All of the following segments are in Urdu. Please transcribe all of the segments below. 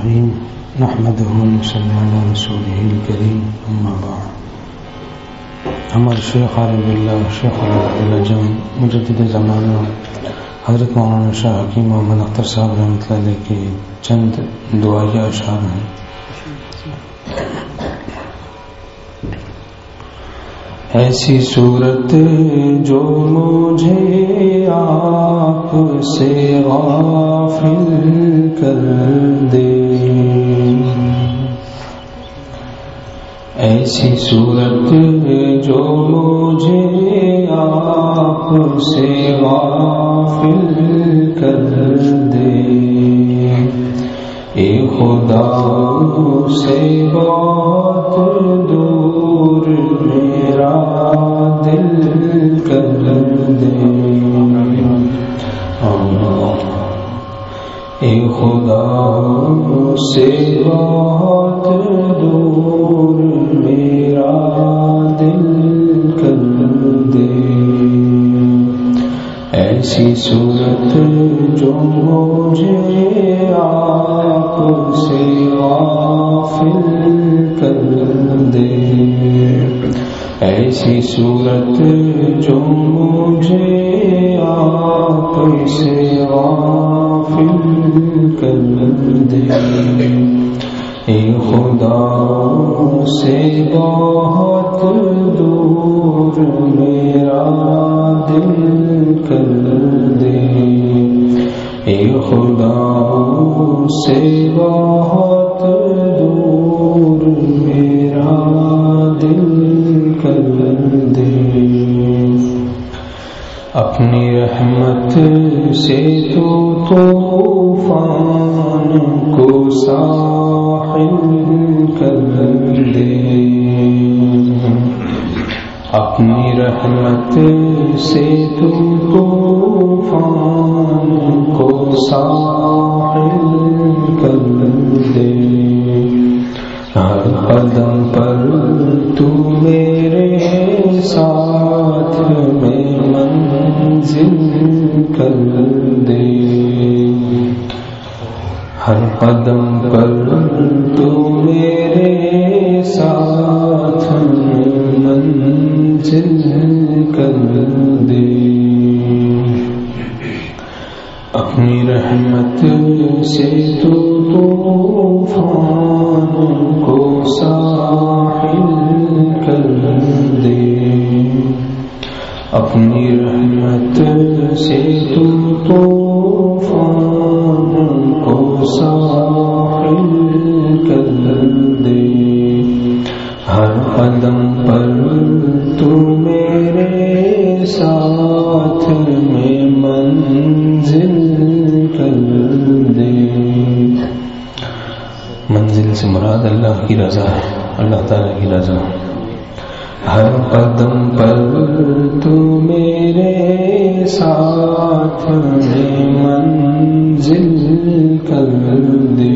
الرحيم نحمده ونصلي على رسوله الكريم أما بعد. ہمارے شیخ عالم اللہ شیخ العجم مجدد زمانہ حضرت مولانا شاہ حکیم محمد اختر صاحب رحمۃ اللہ علیہ کے چند دعائیہ اشعار ہیں. ایسی صورت جو مجھے آپ سے غافل کر دے، ایسی صورت جو مجھے آپ سے غافل کر دے، اے خدا سے بہت دور میرا دل کر دے، اے خدا سے بہت دور میرا دل کر دے. ایسی صورت جو مجھے آپ سے غافل کر دے، ایسی صورت جو مجھے آپ سے غافل کر دے، اے خدا سے بہت دور میرا دل کر دے، اے خدا سے بہت دور میرا دل کر دے. اپنی رحمت سے تو طوفان کو ساحل کر دے، اپنی رحمت سے تو طوفان کو ساحل کر دے. ہر قدم پر تو میرے ساتھ میں منزل کر دے، ہر قدم پر تو میرے ساتھ میں منزل کر دے. اپنی رحمت سے تو طوفان کو ساحل کر دے، اپنی رحمت سے تو طوفان کو ساحل کر دے. ہر قدم پر تو میرے ساتھ میں منزل کر دے. منزل سے مراد اللہ کی رضا ہے، اللہ تعالیٰ کی رضا. ہر قدم پر تو میرے ساتھ میں منزل کر دے.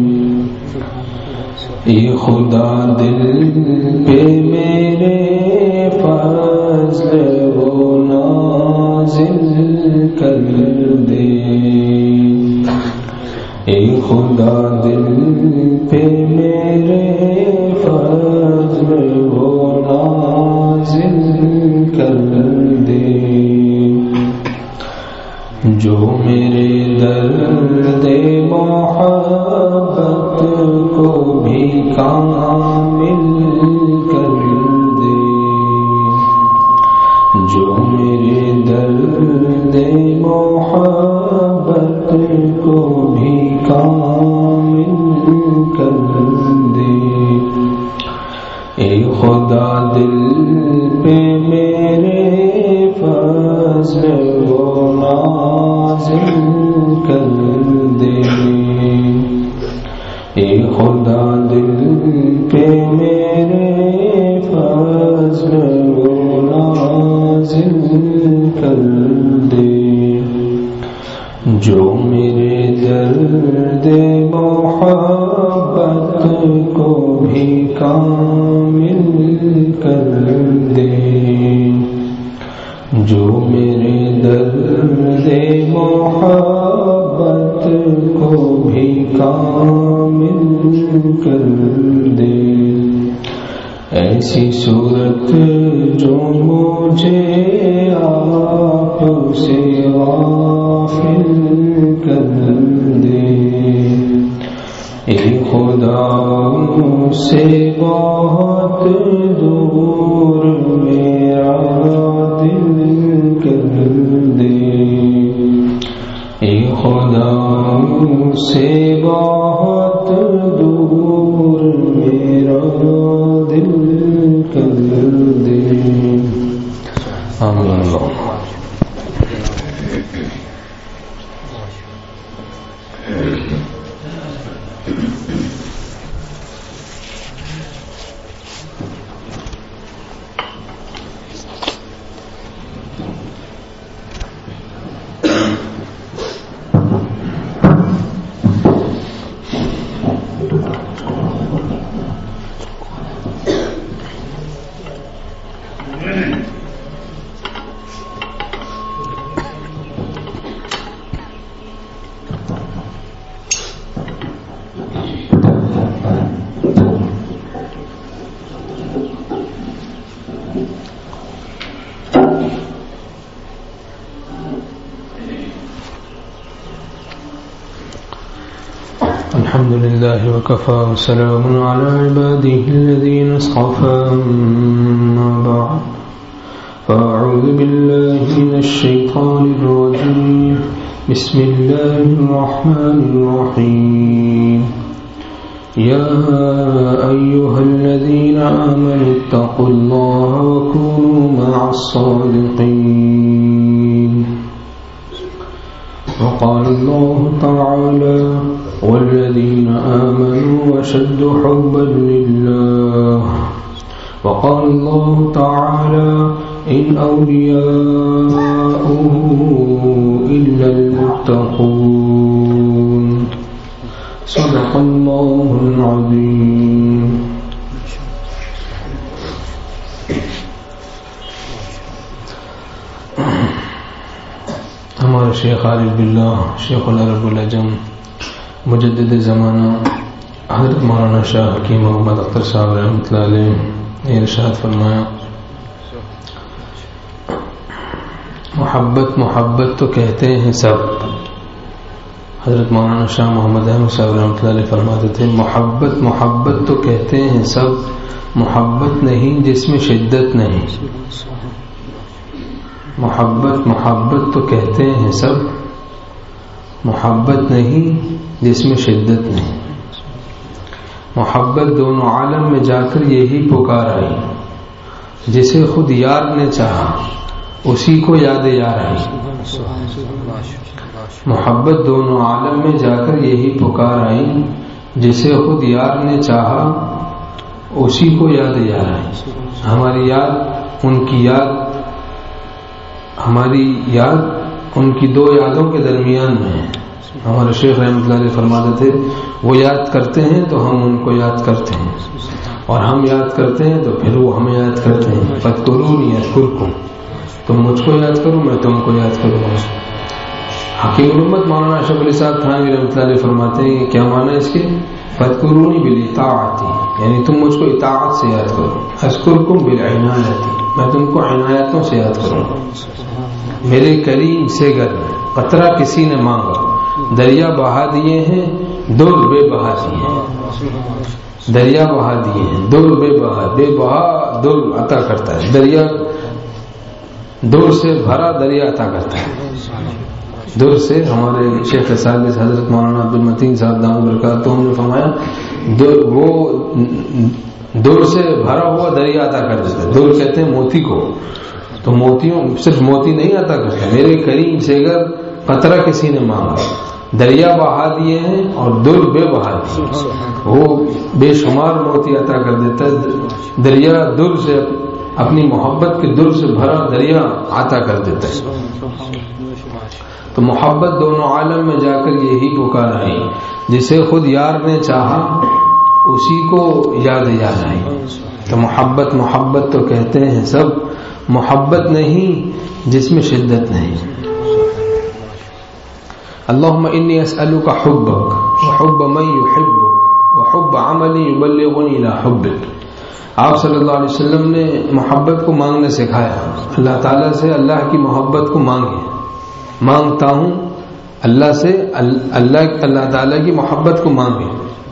اے خدا دل پہ میرے فضل و نازل کر دے، اے خدا دل پہ میرے فضل و نازل کر دے. جو میرے درد محبت کو بھی کامل کر دے، جو میرے درد محبت کو بھی کامل کر دے. اے خدا دل پہ میرے فضل و نازل کر دے، اے خدا دل پہ میرے فضل و نازل کر دے. جو میرے درد محبت کو بھی کامل کر دے، جو میرے درد محبت کو بھی کامل مل کر دے، ایسی صورت جو مجھے آپ سے غافل کر دے، اے خدا مجھ سے بہت دور میرا دل کر دے، اے خدا مجھ سے بہت دور میرا دل کر دے۔ آمین اللہ۔ الحمد لله وكفى وسلام على عباده الذين اصطفى، أما بعد فأعوذ بالله من الشيطان الرجيم، بسم الله الرحمن الرحيم، يا أيها الذين آمنوا اتقوا الله وكونوا مع الصادقين، وقال الله تعالى والذين آمنوا أشد حبا لله، وقال الله تعالى إن أولياؤه إلا المتقون، صدق الله العظيم۔ ہمارے شیخ عارف باللہ شیخ العرب العجم مجدد زمانہ حضرت مولانا شاہ حکیم محمد اختر صاحب رحمۃ اللہ علیہ نے ارشاد فرمایا، محبت محبت تو کہتے ہیں سب۔ حضرت مولانا شاہ محمد احمد صاحب رحمۃ اللہ علیہ فرماتے تھے، محبت محبت تو کہتے ہیں سب، محبت نہیں جس میں شدت نہیں۔ محبت محبت تو کہتے ہیں سب، محبت نہیں جس میں شدت نہیں۔ محبت دونوں عالم میں جا کر یہی پکار آئی، جسے خود یار نے چاہا اسی کو یاد یار آئی۔ محبت دونوں عالم میں جا کر یہی پکار آئی، جسے خود یار نے چاہا اسی کو یاد یار آئی۔ ہماری یاد ان کی یاد، ہماری یاد ان کی دو یادوں کے درمیان میں ہے۔ ہمارے شیخ رحمۃ اللہ علیہ فرماتے تھے، وہ یاد کرتے ہیں تو ہم ان کو یاد کرتے ہیں، اور ہم یاد کرتے ہیں تو پھر وہ ہمیں یاد کرتے ہیں۔ فاذکرونی اذکرکم، تم مجھ کو یاد کرو میں تم کو یاد کروں گا۔ حکیم الامت مولانا اشرف علی صاحب تھانوی رحمۃ اللہ علیہ فرماتے ہیں کہ کیا معنی ہے اس کے؟ فاذکرونی بالاطاعۃ، یعنی تم مجھ کو اطاعت سے یاد کرو۔ اذکرکم بالعنایۃ، میں تم کو عنایتوں سے یاد کروں گا۔ میرے کریم سے گر قطرہ کسی نے مانگا، دریا بہا دیے ہیں در بے بہا دیے ہیں۔ دریا بہا دیے ہیں در بے بہا، بے بہا در عطا کرتا ہے، دریا در سے بھرا دریا عطا کرتا ہے۔ در سے ہمارے شیخ صاحب حضرت مولانا عبد المتین صاحب دامت برکاتہم نے فرمایا، وہ در سے بھرا ہوا دریا عطا کر دیتا ہے۔ در کہتے ہیں موتی کو، تو موتیوں صرف موتی نہیں عطا کرتا، میرے کریم سے اگر قطرہ کسی نے مانگا، دریا بہا دیے ہیں اور در بے بہا دیے، وہ بے شمار موتی عطا کر دیتا ہے۔ دریا در سے اپنی محبت کے در سے بھرا دریا عطا کر دیتا ہے۔ تو محبت دونوں عالم میں جا کر یہی پکار آئی، جسے خود یار نے چاہا اسی کو یاد یاد آئی۔ تو محبت محبت تو کہتے ہیں سب، محبت نہیں جس میں شدت نہیں۔ اللہم انی اسألک حبک وحب من یحبک وحب عمل يبلغني الى حبك. آپ صلی اللہ علیہ وسلم نے محبت کو مانگنا سکھایا. اللہ تعالیٰ سے اللہ کی محبت کو مانگے. مانگتا ہوں اللہ سے اللہ تعالیٰ کی محبت کو مانگے.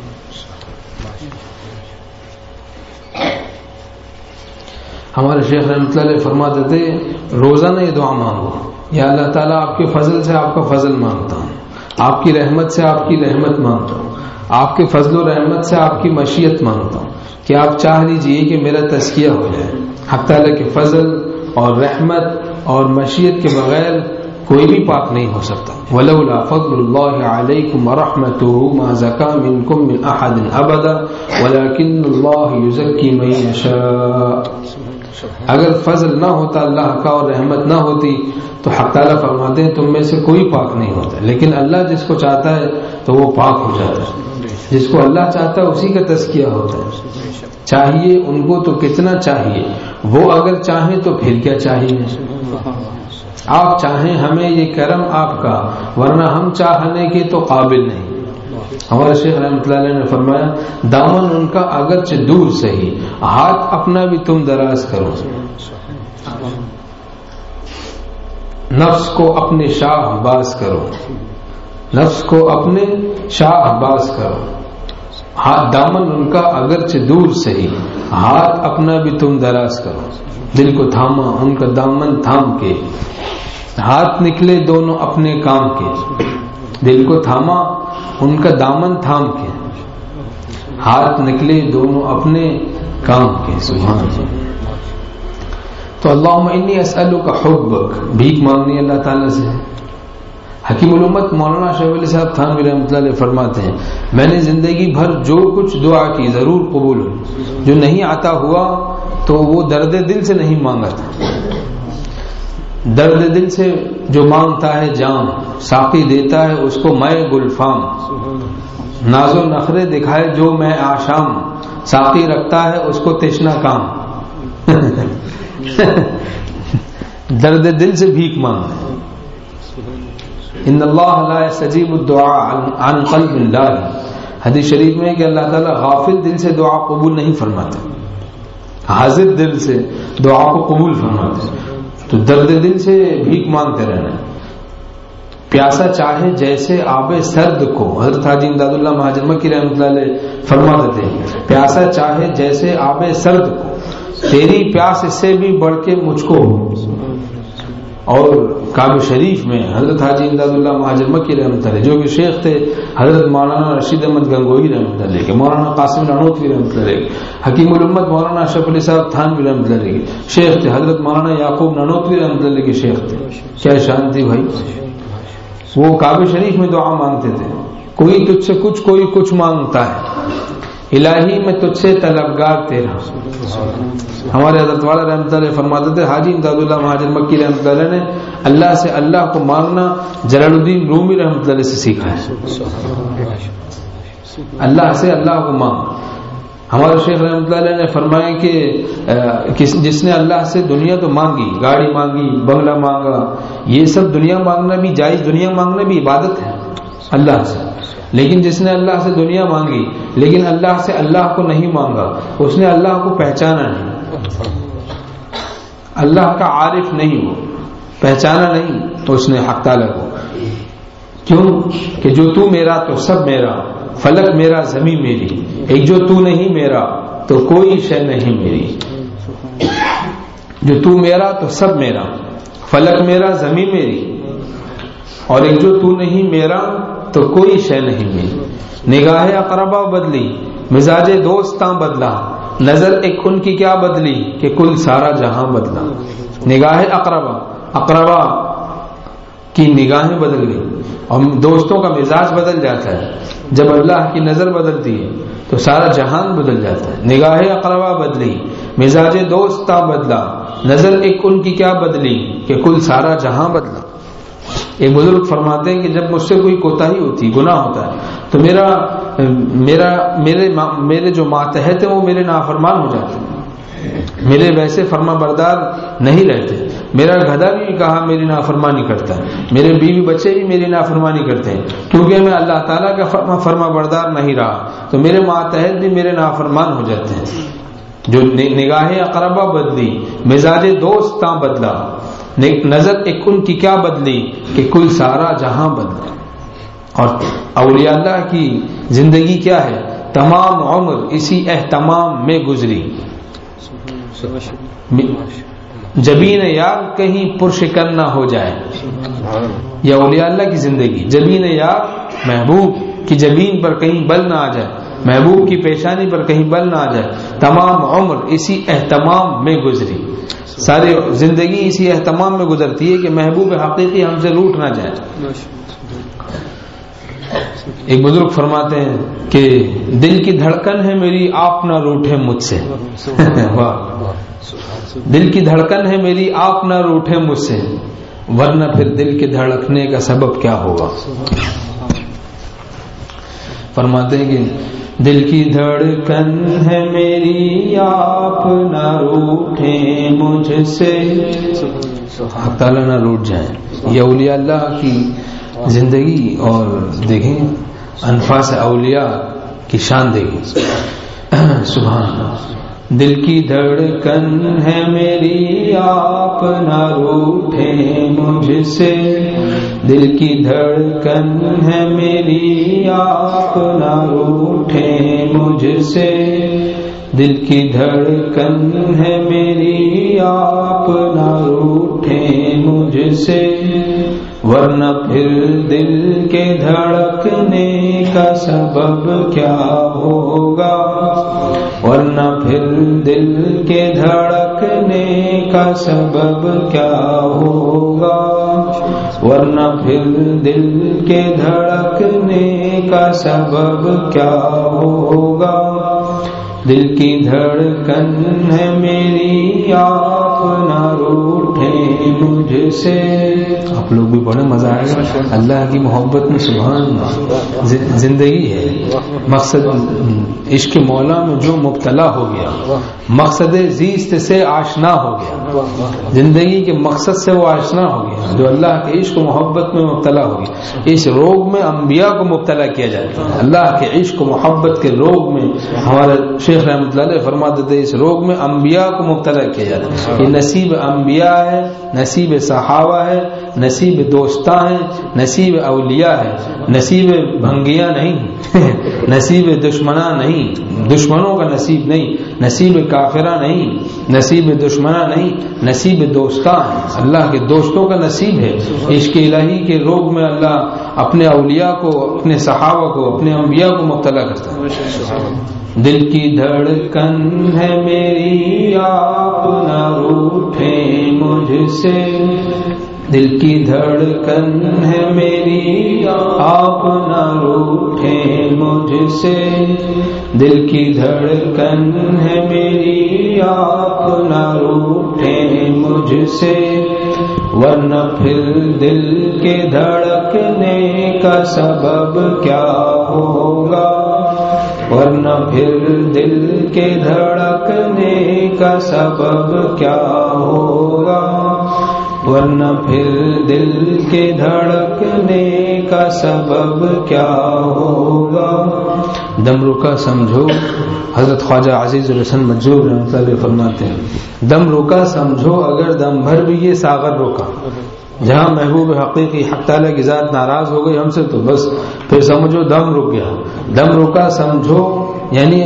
ہمارے شیخ رحمۃ اللہ علیہ فرماتے تھے روزانہ یہ دعا مانگو, یا اللہ تعالیٰ آپ کے فضل سے آپ کا فضل مانگتا ہوں, آپ کی رحمت سے آپ کی رحمت مانگتا ہوں, آپ کے فضل و رحمت سے آپ کی مشیت مانگتا ہوں کہ آپ چاہ لیجئے کہ میرا تزکیہ ہو جائے. حق تعالیٰ کے فضل اور رحمت اور مشیت کے بغیر کوئی بھی پاک نہیں ہو سکتا. وَلَوْلَا فَضْلُ اللَّهِ عَلَيْكُمْ وَرَحْمَتُهُ مَا زَكَىٰ مِنْكُمْ مِنْ أَحَدٍ أَبَدًا وَلَكِنَّ اللَّهَ يُزَكِّي مَن يَشَاءُ. اگر فضل نہ ہوتا اللہ کا اور رحمت نہ ہوتی تو حق تعالیٰ فرماتے ہیں تم میں سے کوئی پاک نہیں ہوتا, لیکن اللہ جس کو چاہتا ہے تو وہ پاک ہو جاتا ہے. جس کو اللہ چاہتا ہے اسی کا تزکیہ ہوتا ہے. چاہیے ان کو تو کتنا چاہیے, وہ اگر چاہیں تو پھر کیا چاہیے. آپ چاہیں ہمیں یہ کرم آپ کا, ورنہ ہم چاہنے کے تو قابل نہیں. ہمارے شیخ رحمۃ اللہ علیہ نے فرمایا دامن ان کا اگرچہ دور سے ہی, ہاتھ اپنا بھی تم دراز کرو. نفس کو اپنے شاہ باز کرو, نفس کو اپنے شاہ باز کرو. ہاتھ دامن ان کا اگرچہ دور سے ہی, ہاتھ اپنا بھی تم دراز کرو. دل کو تھاما ان کا دامن تھام کے, ہاتھ نکلے دونوں اپنے کام کے. دل کو تھاما ان کا دامن تھام کے, ہاتھ نکلے دونوں اپنے کام کے. سبحان اللہ. تو اللہم انی اسألک حبک, بھیک مانگنی اللہ تعالیٰ سے. حکیم الامت مولانا شیخ علی صاحب تھانوی رحمۃ اللہ علیہ فرماتے ہیں میں نے زندگی بھر جو کچھ دعا کی ضرور قبول ہوئی, جو نہیں عطا ہوا تو وہ درد دل سے نہیں مانگا تھا. درد دل سے جو مانگتا ہے جام, ساقی دیتا ہے اس کو میں گلفام. ناز و نخرے دکھائے جو میں آشام, ساقی رکھتا ہے اس کو تشنا کام. درد دل سے بھیک مانگنا. ان اللہ لا یستجیب الدعاء عن قلب اللہ. حدیث شریف میں ہے کہ اللہ تعالیٰ غافل دل سے دعا قبول نہیں فرماتا, حاضر دل سے دعا کو قبول فرماتے. تو درد دل سے بھیک مانگتے رہنا. پیاسا چاہے جیسے آب سرد کو, حضرت حاجی امداد اللہ مہاجر مکی رحمۃ اللہ علیہ فرماتے تھے پیاسا چاہے جیسے آب سرد کو, تیری پیاس اس سے بھی بڑھ کے مجھ کو ہو. اور کعبہ شریف میں حضرت حاجی امداد اللہ مہاجر مکی رحمۃ اللہ جو کہ شیخ تھے حضرت مولانا رشید احمد گنگوہی رحمۃ اللہ کے, مولانا قاسم نانوتوی رحمۃ اللہ, حکیم الامت مولانا اشرف علی صاحب تھانوی رحمۃ اللہ کے شیخ تھے, حضرت مولانا یعقوب نانوتوی رحمۃ اللہ کے شیخ تھے. کیا شان تھی بھائی. وہ کعبہ شریف میں دعا مانگتے تھے, کوئی تجھ سے کچھ کوئی کچھ مانگتا ہے, الہی میں تجھ سے طلبگار تیرا. ہمارے حضرت والا رحمۃ اللہ فرماتے تھے حاجی امداد اللہ مہاجر مکی رحمۃ اللہ نے اللہ سے اللہ کو مانگنا جلال الدین رومی رحمۃ اللہ سے سیکھا ہے. اللہ سے اللہ کو مانگ. ہمارے شیخ رحمۃ اللہ نے فرمایا کہ جس نے اللہ سے دنیا تو مانگی, گاڑی مانگی, بنگلہ مانگا, یہ سب دنیا مانگنا بھی جائز, دنیا مانگنا بھی عبادت ہے اللہ سے. لیکن جس نے اللہ سے دنیا مانگی لیکن اللہ سے اللہ کو نہیں مانگا, اس نے اللہ کو پہچانا نہیں, اللہ کا عارف نہیں, ہو پہچانا نہیں تو اس نے حق تعالیٰ کو. کیوں کہ جو تو میرا تو سب میرا, فلک میرا زمین میری, ایک جو تو نہیں میرا تو کوئی شے نہیں میری. جو تو میرا تو سب میرا, فلک میرا زمین میری, اور ایک جو تو نہیں میرا تو کوئی شے نہیں میری. نگاہ اقربا بدلی, مزاج دوستاں بدلا, نظر ایک ان کی کیا بدلی کہ کل سارا جہاں بدلا. نگاہ اقربا کی نگاہیں بدل گئی, اور دوستوں کا مزاج بدل جاتا ہے. جب اللہ کی نظر بدلتی ہے تو سارا جہان بدل جاتا ہے. نگاہ اقربا بدلی, مزاج دوستاں بدلا, نظر ایک ان کی کیا بدلی کہ کل سارا جہاں بدلا. ایک بزرگ فرماتے ہیں کہ جب مجھ سے کوئی کوتاہی ہوتی, گناہ ہوتا ہے, تو میرے جو ماتحت ہیں وہ میرے نافرمان ہو جاتے ہیں, میرے ویسے فرما بردار نہیں رہتے. میرا گدھا بھی کہا میری نافرمانی کرتا ہے، میرے بیوی بچے بھی میری نافرمانی کرتے ہیں، کیونکہ میں اللہ تعالیٰ کا فرما بردار نہیں رہا تو میرے ماتحت بھی میرے نافرمان ہو جاتے ہیں۔ جو نگاہ اقربا بدلی، مزاج دوست تاں بدلا، نظر ایک ان کی کیا بدلی کہ کل سارا جہاں بدلا۔ اور اولیاء اللہ کی زندگی کیا ہے؟ تمام عمر اسی اہتمام میں گزری، جبین یار کہیں پرشکن نہ ہو جائے۔ یہ اولیاء اللہ کی زندگی، جبین یار محبوب کی جبین پر کہیں بل نہ آ جائے، محبوب کی پیشانی پر کہیں بل نہ آ جائے، تمام عمر اسی اہتمام میں گزری۔ ساری زندگی اسی اہتمام میں گزرتی ہے کہ محبوب حقیقی ہم سے روٹ نہ جائے۔ ایک بزرگ فرماتے ہیں کہ دل کی دھڑکن ہے میری آپ نہ روٹھے مجھ سے، دل کی دھڑکن ہے میری آپ نہ روٹھے مجھ سے، ورنہ پھر دل کے دھڑکنے کا سبب کیا ہوگا۔ فرماتے ہیں کہ دل کی دھڑکن ہے میری آپ نہ روٹھے مجھ سے، حق تعالیٰ نہ روٹ جائیں۔ یہ اولیاء اللہ کی زندگی، اور دیکھیں انفاس اولیاء کی شان دیکھیں، سبحان اللہ۔ دل کی دھڑکن ہے میری آپ نہ روٹھے مجھ سے، دل کی دھڑکن ہے میری آپ نہ روٹھے مجھ سے، دل کی دھڑکن ہے میری آپ نہ روٹھے مجھ سے، ورنہ پھر دل کے دھڑکنے کا سبب کیا ہوگا، ورنہ پھر دل کے دھڑکنے کا سبب کیا ہوگا، ورنہ پھر دل کے دھڑکنے کا سبب کیا ہوگا۔ دل کی دھڑکن ہے میری آپ نہ روٹھے مجھ سے۔ آپ لوگ بھی بڑے مزہ آئے گا اللہ کی محبت میں، سبحان اللہ۔ زندگی ہے، مقصد عشق مولا میں جو مبتلا ہو گیا، مقصد زیست سے آشنا ہو گیا، زندگی کے مقصد سے وہ آشنا ہو گیا، جو اللہ کے عشق و محبت میں مبتلا ہو گیا۔ اس روگ میں انبیاء کو مبتلا کیا جاتا ہے، اللہ کے عشق و محبت کے روگ میں ہمارے شیخ رحمۃ اللہ علیہ فرماتے تھے اس روگ میں انبیاء کو مبتلا کیا جاتا ہے۔ یہ نصیب انبیاء ہے، نصیب صحابہ ہے، نصیب دوستاں ہیں، نصیب اولیاء ہے، نصیب بھنگیاں نہیں، نصیب دشمناں نہیں، دشمنوں کا نصیب نہیں، نصیب کافرہ نہیں، نصیب دشمناں نہیں، نصیب دوستاں ہیں، اللہ کے دوستوں کا نصیب ہے۔ عشق الہی کے روگ میں اللہ اپنے اولیاء کو، اپنے صحابہ کو، اپنے انبیاء کو مبتلا کرتا ہے۔ دل کی دھڑکن ہے میری آپ نہ روٹھے مجھ سے، دل کی دھڑکن ہے میری آپ نہ روٹھے مجھ سے، دل کی دھڑکن ہے میری آپ نہ روٹھے مجھ سے، ورنہ پھر دل کے دھڑکنے کا سبب کیا ہوگا، ورنہ پھر دل کے دھڑکنے کا سبب کیا ہوگا، ورنہ پھر دل کے دھڑکنے کا سبب کیا ہوگا۔ دم رکا سمجھو، حضرت خواجہ عزیز الحسن منظور رحمۃ اللہ علیہ فرماتے ہیں دم رکا سمجھو اگر دم بھر بھی یہ ساغر روکا۔ جہاں محبوب حقیقی حق تعالیٰ کی ذات ناراض ہو گئی ہم سے تو بس پھر سمجھو دم رک گیا۔ دم رکا سمجھو یعنی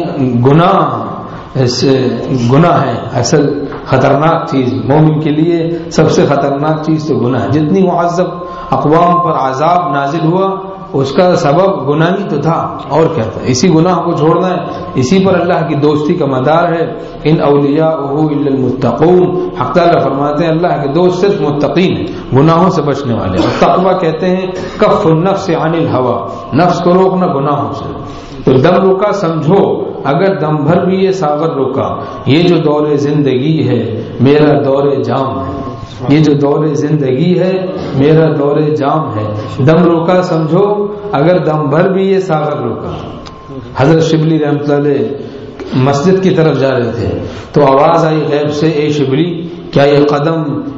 گناہ ہے اصل خطرناک چیز، مومن کے لیے سب سے خطرناک چیز تو گناہ ہے۔ جتنی معذب اقوام پر عذاب نازل ہوا اس کا سبب گناہ ہی تو تھا، اور کیا تھا؟ اسی گناہ کو چھوڑنا ہے، اسی پر اللہ کی دوستی کا مدار ہے۔ ان اولیاءہ الا المتقون، حق تعالیٰ فرماتے ہیں اللہ کے دوست صرف متقین ہیں، گناہوں سے بچنے والے۔ اور تقویٰ کہتے ہیں کف النفس عن الہوى، نفس کو روکنا گناہوں سے۔ تو دم روکا سمجھو اگر دم بھر بھی یہ ساغر روکا۔ یہ جو دور زندگی ہے میرا دور جام ہے، یہ جو دور زندگی ہے میرا دور جام ہے۔ دم روکا سمجھو اگر دم بھر بھی یہ ساغر روکا۔ حضرت شبلی رحمۃ اللہ علیہ مسجد کی طرف جا رہے تھے تو آواز آئی غیب سے، اے شبلی کیا یہ قدم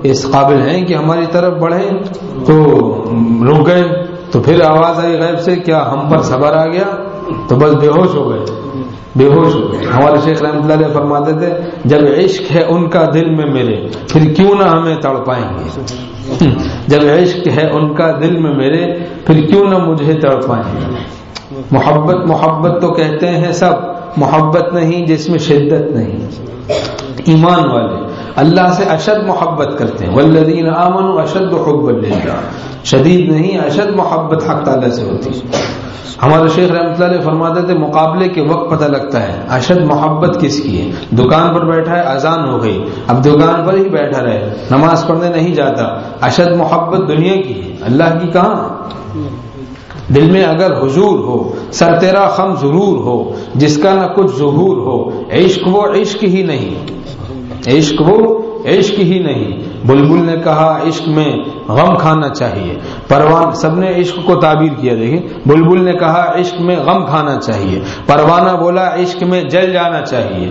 اس قابل ہیں کہ ہماری طرف بڑھیں، تو رک گئے، تو پھر آواز آئی غیب سے، کیا ہم پر صبر آ گیا؟ تو بس بے ہوش ہو گئے، بے ہوش ہو گئے۔ ہمارے شیخ رحمۃ اللہ علیہ فرماتے تھے جب عشق ہے ان کا دل میں میرے، پھر کیوں نہ ہمیں تڑپائیں گے؟ جب عشق ہے ان کا دل میں میرے، پھر کیوں نہ مجھے تڑپائیں گے؟ محبت محبت تو کہتے ہیں سب، محبت نہیں جس میں شدت نہیں۔ ایمان والے اللہ سے اشد محبت کرتے ہیں، والذین آمنوا اشد حبا للہ، شدید نہیں اشد محبت حق تعالی سے ہوتی ہے۔ ہمارے شیخ رحمۃ اللہ علیہ فرماتے تھے مقابلے کے وقت پتہ لگتا ہے اشد محبت کس کی ہے۔ دکان پر بیٹھا ہے، اذان ہو گئی، اب دکان پر ہی بیٹھا رہے، نماز پڑھنے نہیں جاتا، اشد محبت دنیا کی ہے، اللہ کی کہاں؟ دل میں اگر حضور ہو، سر تیرا خم ضرور ہو، جس کا نہ کچھ ظہور ہو، عشق وہ عشق ہی نہیں، عشق وہ عشق ہی نہیں۔ بلبل نے کہا عشق میں غم کھانا چاہیے، پروان سب نے عشق کو تعبیر کیا، دیکھیں بلبل نے کہا عشق میں غم کھانا چاہیے، پروانہ بولا عشق میں جل جانا چاہیے،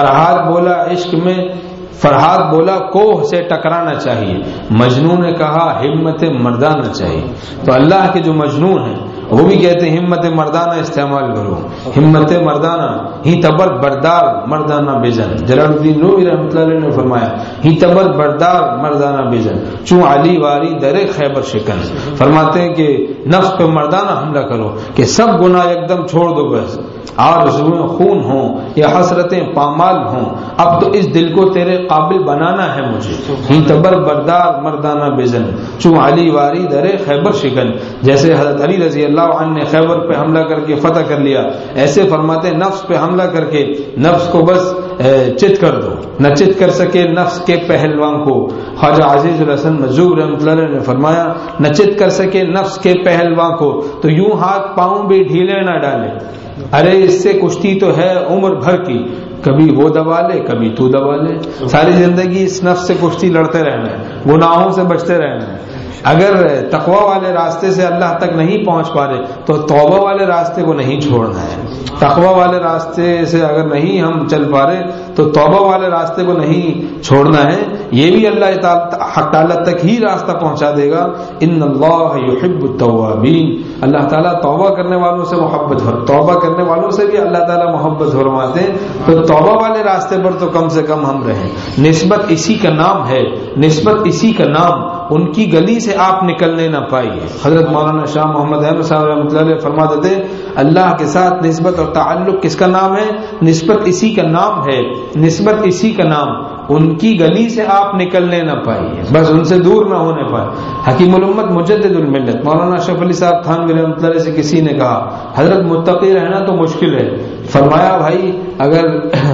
فرحاد بولا کوہ سے ٹکرانا چاہیے، مجنون نے کہا ہمت مردانہ چاہیے۔ تو اللہ کے جو مجنون ہیں وہ بھی کہتے ہیں ہمت مردانہ استعمال کرو، ہمت مردانہ ہی تبر بردار مردانہ بیزن۔ جلال الدین رومی رحمۃ اللہ علیہ نے فرمایا ہی تبر بردار مردانہ بیزن چوں علی واری در خیبر شکن۔ فرماتے ہیں کہ نفس پہ مردانہ حملہ کرو کہ سب گناہ ایک دم چھوڑ دو، بس آرزوئیں خون ہوں یا حسرتیں پامال ہوں، اب تو اس دل کو تیرے قابل بنانا ہے مجھے۔ ہی تبر بردار مردانہ بیزن چوں علی واری در خیبر شکن، جیسے حضرت علی رضی اللہ عنہ نے خیبر پہ حملہ کر کے فتح کر لیا، ایسے فرماتے ہیں نفس پہ حملہ کر کے نفس کو بس چت کر دو، نہ چت کر سکے نفس کے پہلوان کو۔ خواجہ عزیز الحسن مجذوب رحمۃ اللہ علیہ نے فرمایا نہ چت کر سکے نفس کے پہلوان کو تو یوں ہاتھ پاؤں بھی ڈھیلے نہ ڈالے، ارے اس سے کشتی تو ہے عمر بھر کی، کبھی وہ دبا لے کبھی تو دبا لے، ساری زندگی اس نفس سے کشتی لڑتے رہنا ہے، گناہوں سے بچتے رہنا ہے۔ اگر تقوی والے راستے سے اللہ تک نہیں پہنچ پا رہے تو توبہ والے راستے کو نہیں چھوڑنا ہے، تقوی والے راستے سے اگر نہیں ہم چل پا رہے تو توبہ والے راستے کو نہیں چھوڑنا ہے، یہ بھی اللہ حق تعالیٰ تک ہی راستہ پہنچا دے گا۔ ان اللہ یحب التوابین، اللہ تعالیٰ توبہ کرنے والوں سے توبہ کرنے والوں سے بھی اللہ تعالیٰ محبت فرماتے ہیں، تو توبہ والے راستے پر تو کم سے کم ہم رہیں۔ نسبت اسی کا نام ہے، نسبت اسی کا نام، ان کی گلی سے آپ نکلنے نہ پائیے۔ حضرت مولانا شاہ محمد احمد صاحب رحمۃ اللہ علیہ فرماتے تھے اللہ کے ساتھ نسبت اور تعلق کس کا نام ہے؟ نسبت اسی کا نام ہے، نسبت اسی کا نام، ان کی گلی سے آپ نکلنے نہ پائیے، بس ان سے دور نہ ہونے پائے۔ حکیم الامت مجدد الملت مولانا اشرف علی صاحب تھانوی رحمۃ اللہ علیہ سے کسی نے کہا حضرت متقی رہنا تو مشکل ہے، فرمایا بھائی اگر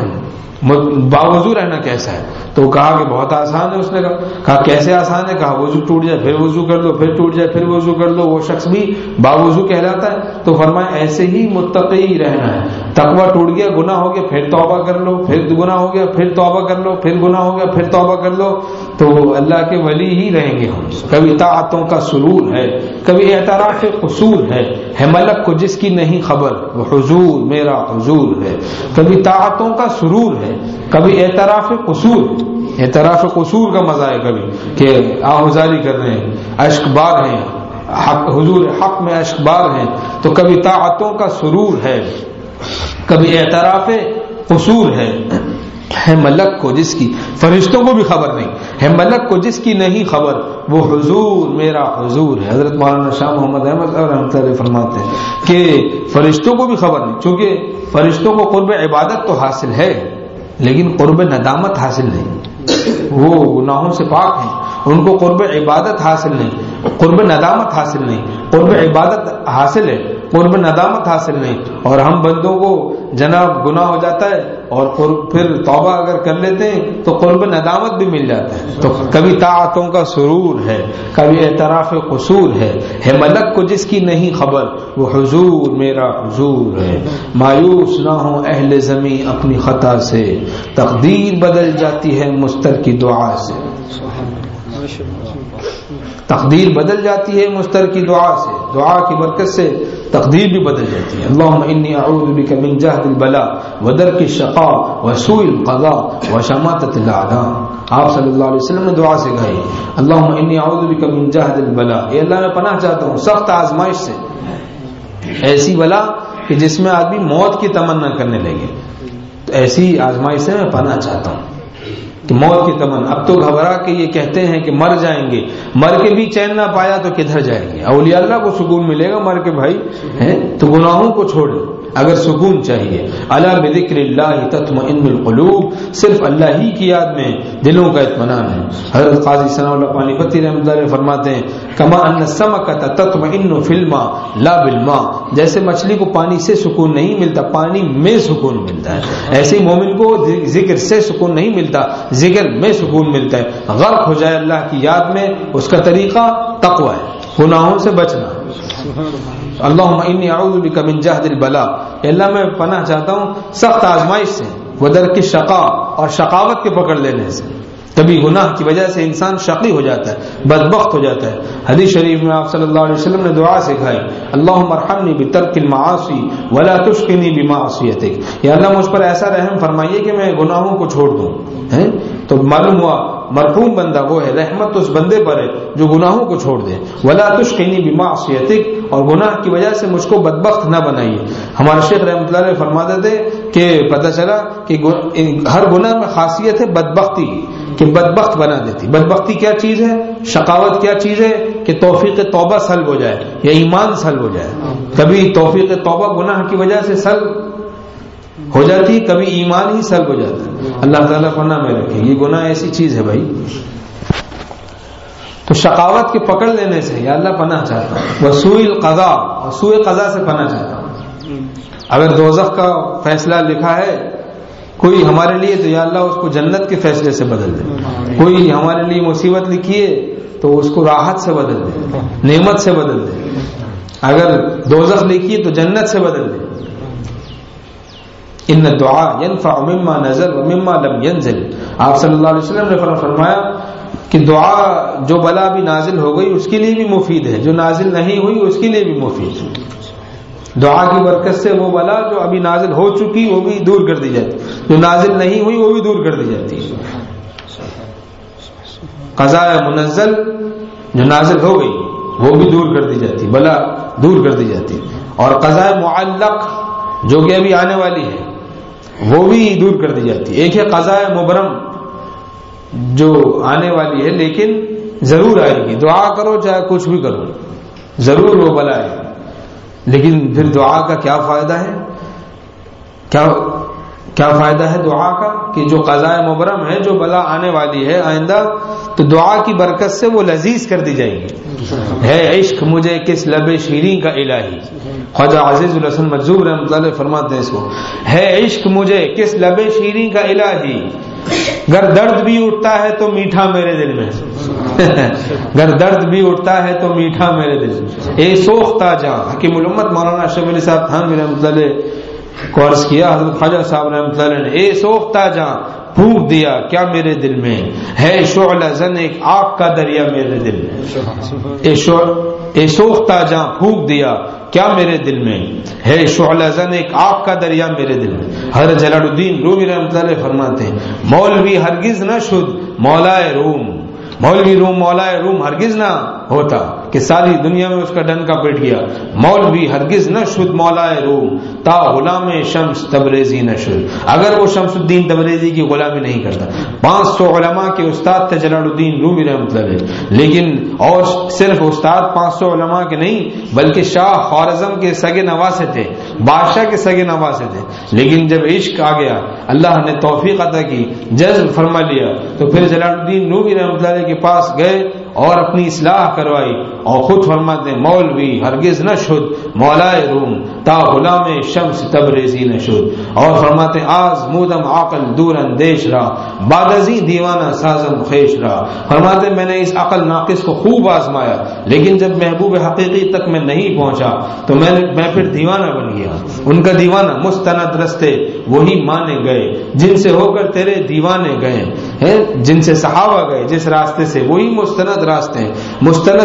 باوضو رہنا کیسا ہے؟ تو کہا کہ بہت آسان ہے، اس نے کہا کیسے آسان ہے؟ کہا وضو ٹوٹ جائے پھر وضو کر لو، پھر ٹوٹ جائے پھر وضو کر لو، وہ شخص بھی باوضو کہلاتا ہے۔ تو فرمایا ایسے ہی متقی رہنا ہے، تقویٰ ٹوٹ گیا گناہ ہو گیا پھر توبہ کر لو، پھر گناہ ہو گیا پھر توبہ کر لو، پھر گناہ ہو گیا پھر توبہ کر لو، تو اللہ کے ولی ہی رہیں گے ہم۔ کبھی طاعتوں کا سرور ہے، کبھی اعتراف قصور ہے ملک کو جس کی نہیں خبر وہ حضور میرا حضور ہے۔ کبھی طاعتوں کا سرور ہے، کبھی اعتراف قصور، اعتراف قصور کا مزہ ہے کبھی کہ آہوزاری کر رہے ہیں، اشک بار ہیں، حضور حق میں اشک بار ہیں، تو کبھی طاعتوں کا سرور ہے، کبھی اعتراف قصور ہے ملک کو جس کی فرشتوں کو بھی خبر نہیں ہے، ملک کو جس کی نہیں خبر وہ حضور میرا حضور ہے۔ حضرت مولانا شاہ محمد احمد رحمۃ اللہ فرماتے ہیں کہ فرشتوں کو بھی خبر نہیں، چونکہ فرشتوں کو قرب عبادت تو حاصل ہے لیکن قرب ندامت حاصل نہیں، وہ گناہوں سے پاک ہیں، ان کو قرب عبادت حاصل نہیں، قرب ندامت حاصل نہیں، قرب عبادت حاصل ہے قرب ندامت حاصل نہیں۔ اور ہم بندوں کو جناب گناہ ہو جاتا ہے اور پھر توبہ اگر کر لیتے ہیں تو قرب ندامت بھی مل جاتا ہے۔ تو کبھی طاعتوں کا سرور ہے، کبھی اعتراف قصور ہے ملک کو جس کی نہیں خبر وہ حضور میرا حضور ہے۔ مایوس نہ ہو اہل زمین اپنی خطا سے، تقدیر بدل جاتی ہے مستر کی دعا سے، تقدیر بدل جاتی ہے مستر کی دعا سے، دعا کی برکت سے تقدیر بھی بدل جاتی ہے۔ اللہم انی اعوذ بک من جہد البلاء ودرک الشقاء وسوء القضاء وشماتۃ الاعداء۔ آپ صلی اللہ علیہ وسلم نے دعا سکھائی، اللہم انی اعوذ بک من جہد البلاء، اے اللہ میں پناہ چاہتا ہوں سخت آزمائش سے، ایسی بلا کہ جس میں آدمی موت کی تمنا کرنے لگے، تو ایسی آزمائش سے میں پناہ چاہتا ہوں کہ موت کی تمنا۔ اب تو گھبرا کے یہ کہتے ہیں کہ مر جائیں گے، مر کے بھی چین نہ پایا تو کدھر جائیں گے؟ اولیاء اللہ کو سکون ملے گا مر کے بھائی، تو گناہوں کو چھوڑیں اگر سکون چاہیے۔ الا بذکر اللہ تطمئن القلوب، صرف اللہ ہی کی یاد میں دلوں کا اطمینان ہے۔ حضرت قاضی ثناء اللہ پانی پتی رحمۃ اللہ علیہ فرماتے ہیں کما ان السمکۃ تطمئن فی الماء لا بالماء، جیسے مچھلی کو پانی سے سکون نہیں ملتا، پانی میں سکون ملتا ہے، ایسے ہی مومن کو ذکر سے سکون نہیں ملتا، ذکر میں سکون ملتا ہے۔ غرق ہو جائے اللہ کی یاد میں، اس کا طریقہ تقوی ہے، گناہوں سے بچنا۔ اللہم انی اعوذ بک من جہد البلاء، اللہ میں پناہ چاہتا ہوں سخت آزمائش سے، ودرک الشقاء، اور شقاوت کے پکڑ لینے سے۔ کبھی گناہ کی وجہ سے انسان شقی ہو جاتا ہے، بدبخت ہو جاتا ہے۔ حدیث شریف میں آپ صلی اللہ علیہ وسلم نے دعا سکھائی، اللہم ارحمنی بترک المعاصی ولا تشقنی بمعصیتک، یا اللہ مجھ پر ایسا رحم فرمائیے کہ میں گناہوں کو چھوڑ دوں۔ تو معلوم ہوا مرحوم بندہ وہ ہے، رحمت اس بندے پر ہے جو گناہوں کو چھوڑ دے۔ ولا تشقنی بمعصیتک، اور گناہ کی وجہ سے مجھ کو بدبخت نہ بنائیے۔ ہمارے شیخ رحمۃ اللہ علیہ فرماتے تھے کہ پتہ چلا کہ ہر گناہ میں خاصیت ہے بدبختی، کہ بدبخت بنا دیتی۔ بدبختی کیا چیز ہے؟ شقاوت کیا چیز ہے؟ کہ توفیق توبہ سلب ہو جائے یا ایمان سلب ہو جائے۔ کبھی توفیق توبہ گناہ کی وجہ سے سلب ہو جاتی، کبھی ایمان ہی سلب ہو جاتا ہے۔ اللہ تعالیٰ پناہ میں رکھے، یہ گناہ ایسی چیز ہے بھائی۔ تو شقاوت کے پکڑ لینے سے یا اللہ پناہ چاہتا ہوں، وسوء القضاء، اور سوء قضاء سے پناہ چاہتا ہوں۔ اگر دوزخ کا فیصلہ لکھا ہے کوئی ہمارے لیے تو یا اللہ اس کو جنت کے فیصلے سے بدل دے، کوئی ہمارے لیے مصیبت لکھی ہے تو اس کو راحت سے بدل دے، نعمت سے بدل دے، اگر دوزخ لکھی ہے تو جنت سے بدل دے۔ ان الدعاء ينفع مما نزل ومما لم ينزل، آپ صلی اللہ علیہ وسلم نے فرمایا کہ دعا جو بلا بھی نازل ہو گئی اس کے لیے بھی مفید ہے، جو نازل نہیں ہوئی اس کے لیے بھی مفید ہے۔ دعا کی برکت سے وہ بلا جو ابھی نازل ہو چکی وہ بھی دور کر دی جاتی، جو نازل نہیں ہوئی وہ بھی دور کر دی جاتی ہے۔ قضاء منزل جو نازل ہو گئی وہ بھی دور کر دی جاتی، بلا دور کر دی جاتی، اور قضاء معلق جو کہ ابھی آنے والی ہے وہ بھی دور کر دی جاتی۔ ایک ہے قضاء مبرم جو آنے والی ہے لیکن ضرور آئے گی، دعا کرو چاہے کچھ بھی کرو ضرور وہ بلا آئے گی، لیکن پھر دعا کا کیا فائدہ ہے؟ کیا فائدہ ہے دعا کا کہ جو قضاء مبرم ہے، جو بلا آنے والی ہے آئندہ، تو دعا کی برکت سے وہ لذیذ کر دی جائے گی۔ ہے عشق مجھے کس لب شیریں کا الہی، خواجہ عزیز الحسن مجذوب رحمۃ اللہ علیہ فرماتے ہیں اس کو، ہے عشق مجھے کس لب شیریں کا الہی، گر درد بھی اٹھتا ہے تو میٹھا میرے دل میں، گر درد بھی اٹھتا ہے تو میٹھا میرے دل میں، اے سوختہ جاں، حکیم الامت مولانا اشرف علی صاحب تھانوی رحمۃ اللہ علیہ کو عرض کیا حضرت خواجہ صاحب رحمۃ اللہ علیہ نے، اے سوختہ جاں پھونک دیا کیا میرے دل میں، ہے شعلہ زن ایک آگ کا دریا میرے دل میں، اے سوختہ جاں پھونک دیا کیا میرے دل میں، ہے شعلہ زن ایک آگ کا دریا میرے دل میں۔ حضرت جلال الدین رومی رحمۃ اللہ علیہ فرماتے ہیں مولوی ہرگز نہ شد مولائے روم، مولوی روم مولائے روم ہرگز نہ ہوتا کہ ساری دنیا میں اس کا ڈنکا پیٹ گیا، مولوی ہرگز نہ شد مولائے روم تا غلام شمس تبریزی نہ شد، اگر وہ شمس الدین تبریزی کی غلامی نہیں کرتا۔ 500 علماء کے استاد تھے جلال الدین رومی رحمۃ اللہ علیہ، لیکن اور صرف استاد 500 علماء کے نہیں بلکہ شاہ خوارزم کے سگے نواسے تھے، بادشاہ کے سگے نواسے تھے، لیکن جب عشق آ گیا اللہ نے توفیق عطا کی، جذب فرما لیا، تو پھر جلال الدین رومی رحمۃ اللہ علیہ کے پاس گئے اور اپنی اصلاح کروائی، اور خود فرماتے ہیں مولوی ہرگز نہ شد مولائے روم تا غلام شمس تبریزی نہ شد، اور فرماتے ہیں آزمودم عقل دور اندیش را بعد ازیں دیوانہ سازم خیش را، فرماتے ہیں میں نے اس عقل ناقص کو خوب آزمایا لیکن جب محبوب حقیقی تک میں نہیں پہنچا تو میں پھر دیوانہ بن گیا۔ ان کا دیوانہ مستند رستے وہی مانے گئے جن سے ہو کر تیرے دیوانے گئے ہیں، جن سے صحابہ گئے جس راستے سے وہی مستند راستے ہیں، مستند رستے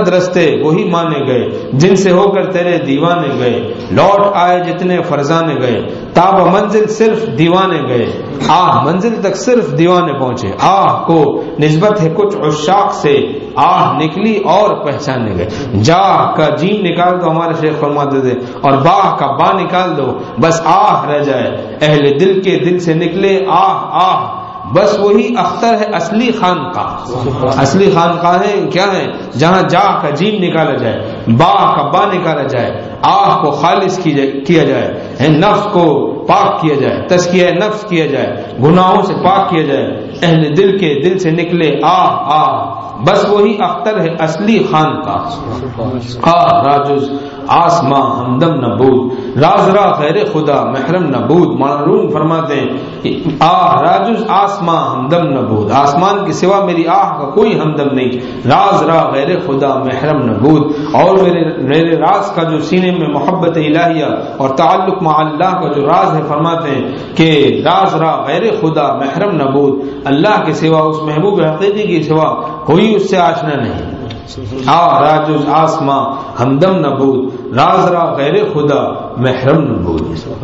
تھے وہی مانے گئے، جن سے ہو کر تیرے دیوانے گئے، لوٹ آئے جتنے فرزانے گئے، تاب منزل صرف دیوانے گئے، آہ منزل تک صرف دیوانے پہنچے، آہ کو نسبت ہے کچھ عشاق سے، آہ نکلی اور پہچانے گئے۔ جا کا جیم نکال دو، ہمارے شیخ فرماتے تھے، اور باہ کا با نکال دو، بس آہ رہ جائے، اہل دل کے دل سے نکلے آہ آہ، بس وہی اختر ہے اصلی خانقاہ۔ اصلی خانقاہیں کیا ہے؟ جہاں جا کا جیم نکالا جائے، با کا با نکالا جائے، آہ کو خالص کیا جائے، نفس کو پاک کیا جائے، تزکیہ نفس کیا جائے، گناہوں سے پاک کیا جائے، اہل دل کے دل سے نکلے آہ آہ، بس وہی اختر ہے اصلی خانقاہ۔ آہ راجز آسماں ہمدم نبود، راز را غیر خدا محرم نبود۔ مولانا روم فرماتے ہیں آہ راجز آسماں ہمدم نبود، آسمان کے سوا میری آہ کا کوئی ہمدم نہیں، راز را غیر خدا محرم نبود، اور میرے راز کا جو سینے میں محبت الہیہ اور تعلق مع اللہ کا جو راز ہے، فرماتے ہیں کہ راز را غیر خدا محرم نبود، اللہ کے سوا، اس محبوب حقیقی کے سوا کوئی اس سے آشنا نہیں۔ راجز آسماں ہمدم نبود، راز را غیر خدا محرم نبود۔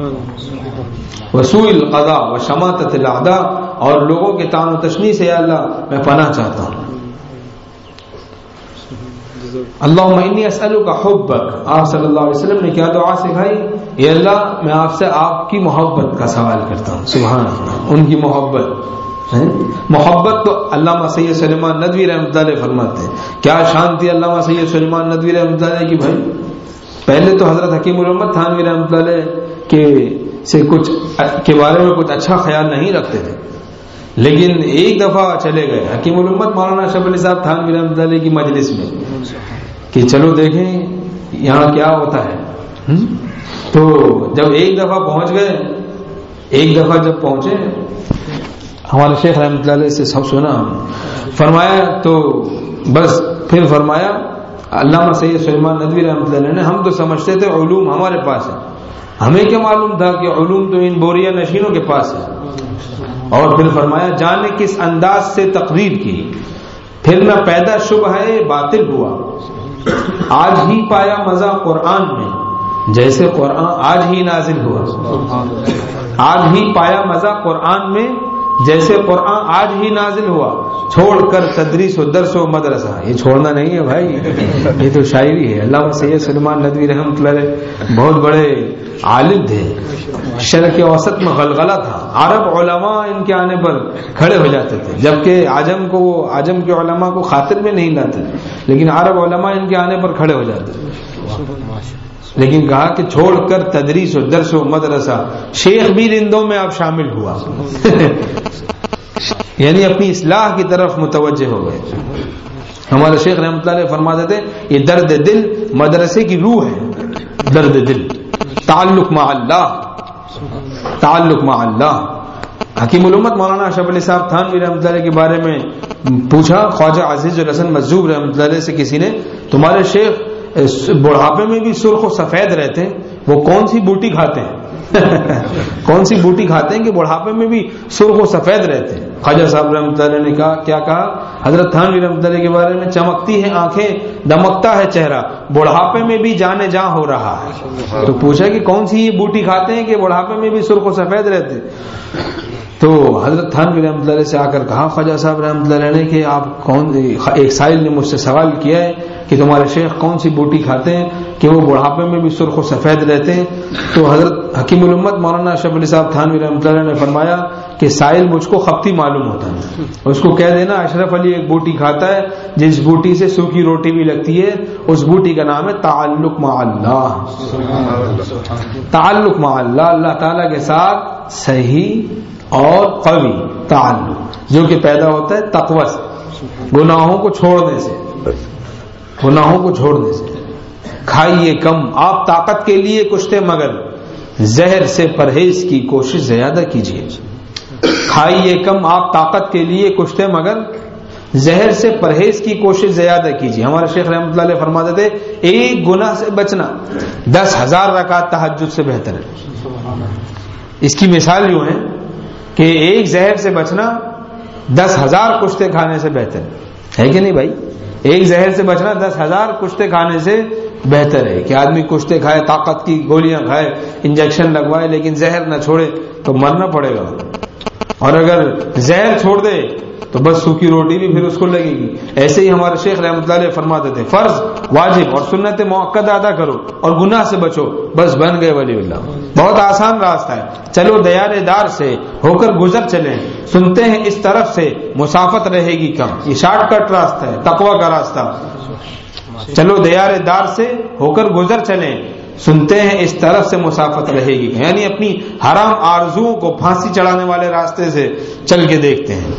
وسوء القضاء و شماتت الاعداء، اور لوگوں کے طعن و تشنیع سے یا اللہ میں پناہ چاہتا ہوں۔ اللہم انی اسألک حبک، آپ صلی اللہ علیہ وسلم نے کیا دعا سکھائی؟ اے اللہ میں آپ سے آپ کی محبت کا سوال کرتا ہوں۔ سبحان اللہ، ان کی محبت تو علامہ سید سلیمان ندوی رحمۃ اللہ علیہ فرماتے ہیں، کیا شان تھی علامہ سید سلیمان ندوی رحمۃ اللہ علیہ کی بھائی۔ پہلے تو حضرت حکیم الامت تھانوی رحمۃ اللہ علیہ کے بارے میں کچھ اچھا خیال نہیں رکھتے تھے، لیکن ایک دفعہ چلے گئے حکیم الامت مولانا اشرف علی صاحب تھانوی رحمۃ اللہ علیہ کی مجلس میں کہ چلو دیکھیں یہاں کیا ہوتا ہے۔ تو جب ایک دفعہ پہنچ گئے، ایک دفعہ جب پہنچے، ہمارے شیخ رحمۃ اللہ علیہ سے سب سنا، فرمایا تو بس پھر فرمایا علامہ سید سلیمان ندوی رحمۃ اللہ علیہ نے، ہم تو سمجھتے تھے علوم ہمارے پاس ہے، ہمیں کیا معلوم تھا کہ علوم تو ان بوریا نشینوں کے پاس ہے۔ اور پھر فرمایا جانے کس انداز سے تقریر کی، پھر نہ پیدا شبہ ہے باطل ہوا، آج ہی پایا مزہ قرآن میں جیسے قرآن آج ہی نازل ہوا، آج ہی پایا مزہ قرآن میں جیسے قرآن آج ہی نازل ہوا، چھوڑ کر تدریس و درس و مدرسہ، یہ چھوڑنا نہیں ہے بھائی، یہ تو شاعری ہے۔ علامہ سید سلیمان ندوی رحمۃ اللہ علیہ بہت بڑے عالم تھے، شرق اوسط میں غلغلہ تھا، عرب علماء ان کے آنے پر کھڑے ہو جاتے تھے، جبکہ عجم کے علماء کو خاطر میں نہیں لاتے تھے، لیکن عرب علماء ان کے آنے پر کھڑے ہو جاتے تھے۔ لیکن کہا کہ چھوڑ کر تدریس و درس و مدرسہ، شیخ بھی رندوں میں اب شامل ہوا، یعنی اپنی اصلاح کی طرف متوجہ ہو گئے۔ ہمارے شیخ رحمۃ اللہ علیہ فرماتے تھے یہ درد دل مدرسے کی روح ہے، درد دل، تعلق مع اللہ، تعلق مع اللہ۔ حکیم الامت مولانا اشرف علی صاحب تھانوی رحمۃ اللہ علیہ کے بارے میں پوچھا خواجہ عزیز الحسن مجذوب رحمۃ اللہ علیہ سے کسی نے، تمہارے شیخ بڑھاپے میں بھی سرخ و سفید رہتے ہیں، وہ کون سی بوٹی کھاتے ہیں؟ کون سی بوٹی کھاتے ہیں کہ بڑھاپے میں بھی سرخ و سفید رہتے ہیں؟ خواجہ صاحب رحمۃ اللہ علیہ نے کہا، کیا کہا؟ حضرت تھانوی رحمۃ اللہ علیہ کے بارے میں، چمکتی ہے آنکھیں دمکتا ہے چہرہ، بڑھاپے میں بھی جانے جاں ہو رہا ہے۔ تو پوچھا کہ کون سی یہ بوٹی کھاتے ہیں کہ بڑھاپے میں بھی سرخ و سفید رہتے؟ تو حضرت تھانوی رحمۃ اللہ علیہ سے آ کر کہا خواجہ صاحب رحمۃ اللہ علیہ نے کہ آپ کون، ایک سائل نے مجھ سے سوال کیا ہے کہ تمہارے شیخ کون سی بوٹی کھاتے ہیں کہ وہ بڑھاپے میں بھی سرخ و سفید رہتے ہیں؟ تو حضرت حکیم الامت مولانا اشرف علی صاحب تھانوی رحمۃ اللہ علیہ نے فرمایا کہ سائل مجھ کو خپتی معلوم ہوتا ہے، اس کو کہہ دینا اشرف علی ایک بوٹی کھاتا ہے جس بوٹی سے سوکھی روٹی بھی لگتی ہے، اس بوٹی کا نام ہے تعلق مع اللہ۔ تعلق مع اللہ، اللہ تعالیٰ کے ساتھ صحیح اور قوی تعلق جو کہ پیدا ہوتا ہے تقوی سے، گناہوں کو چھوڑنے سے، گناہوں کو چھوڑنے سے۔ کھائیے کم آپ طاقت کے لیے کشتے مگر زہر سے پرہیز کی کوشش زیادہ کیجیے۔ کھائیے کم آپ طاقت کے لیے کشتے مگر زہر سے پرہیز کی کوشش زیادہ کیجیے۔ ہمارے شیخ رحمۃ اللہ علیہ فرماتے تھے ایک گناہ سے بچنا 10,000 رکعت تہجد سے بہتر ہے۔ اس کی مثال یوں ہے کہ ایک زہر سے بچنا 10,000 کشتے کھانے سے بہتر ہے کہ نہیں بھائی؟ ایک زہر سے بچنا 10,000 کشتے کھانے سے بہتر ہے کہ آدمی کشتے کھائے، طاقت کی گولیاں کھائے، انجیکشن لگوائے، لیکن زہر نہ چھوڑے تو مرنا پڑے گا. اور اگر زہر چھوڑ دے تو بس سوکھی روٹی بھی پھر اس کو لگے گی. ایسے ہی ہمارے شیخ رحمۃ اللہ علیہ فرماتے تھے فرض، واجب اور سنت موقدہ ادا کرو اور گناہ سے بچو، بس بن گئے ولی اللہ. بہت آسان راستہ ہے. چلو دیارے دار سے ہو کر گزر چلیں، سنتے ہیں اس طرف سے مسافت رہے گی کم. یہ شارٹ کٹ راستہ ہے، تقویٰ کا راستہ. چلو دیارے دار سے ہو کر گزر چلیں، سنتے ہیں اس طرف سے مسافت رہے گی. یعنی اپنی حرام آرزوؤں کو پھانسی چڑھانے والے راستے سے چل کے دیکھتے ہیں.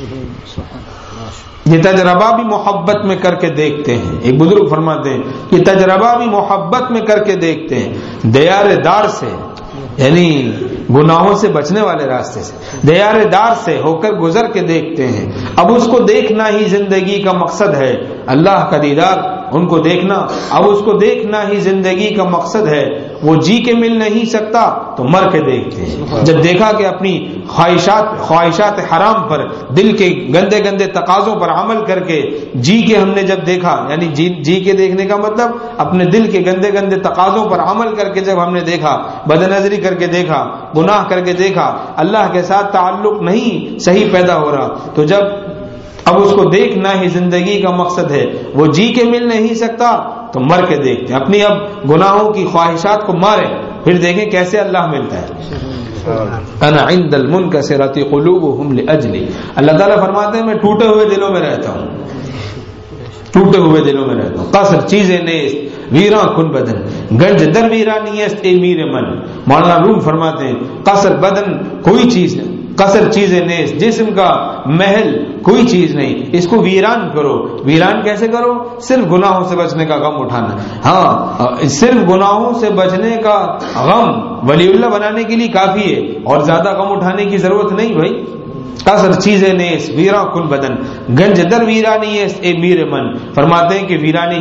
یہ تجربہ بھی محبت میں کر کے دیکھتے ہیں. ایک بزرگ فرماتے ہیں یہ تجربہ بھی محبت میں کر کے دیکھتے ہیں، دیار دار سے یعنی گناہوں سے بچنے والے راستے سے، دیار دار سے ہو کر گزر کے دیکھتے ہیں. اب اس کو دیکھنا ہی زندگی کا مقصد ہے، اللہ کا دیدار ان کو دیکھنا. اب اس کو دیکھنا ہی زندگی کا مقصد ہے. وہ جی کے مل نہیں سکتا تو مر کے دیکھتے ہیں. جب دیکھا کہ اپنی خواہشات حرام پر، دل کے گندے گندے تقاضوں پر عمل کر کے جی کے ہم نے جب دیکھا، یعنی جی کے دیکھنے کا مطلب اپنے دل کے گندے گندے تقاضوں پر عمل کر کے جب ہم نے دیکھا، بد نظری کر کے دیکھا، گناہ کر کے دیکھا، اللہ کے ساتھ تعلق نہیں صحیح پیدا ہو رہا، تو جب اب اس کو دیکھنا ہی زندگی کا مقصد ہے، وہ جی کے مل نہیں سکتا تو مر کے دیکھتے ہیں. اپنی اب گناہوں کی خواہشات کو مارے، پھر دیکھیں کیسے اللہ ملتا ہے. انا عند المنکسرۃ قلوبہم لاجلی. اللہ تعالیٰ فرماتے ہیں میں ٹوٹے ہوئے دلوں میں رہتا ہوں، ٹوٹے ہوئے دلوں میں رہتا ہوں. قصر چیزیں نیست ویراں کن بدن، گنج در ویرانی است اے میر من. مولانا روم فرماتے ہیں قصر بدن کوئی چیز نہیں، قصر چیزیں نیست، جسم کا محل کوئی چیز نہیں، اس کو ویران کرو. ویران کیسے کرو؟ صرف گناہوں سے بچنے کا غم اٹھانا. ہاں صرف گناہوں سے بچنے کا غم ولی اللہ بنانے کے لیے کافی ہے، اور زیادہ غم اٹھانے کی ضرورت نہیں بھائی. قصر چیزیں نیست ویراں کن بدن، گنج در ویرانی است اے میر من. فرماتے ہیں کہ ویرانے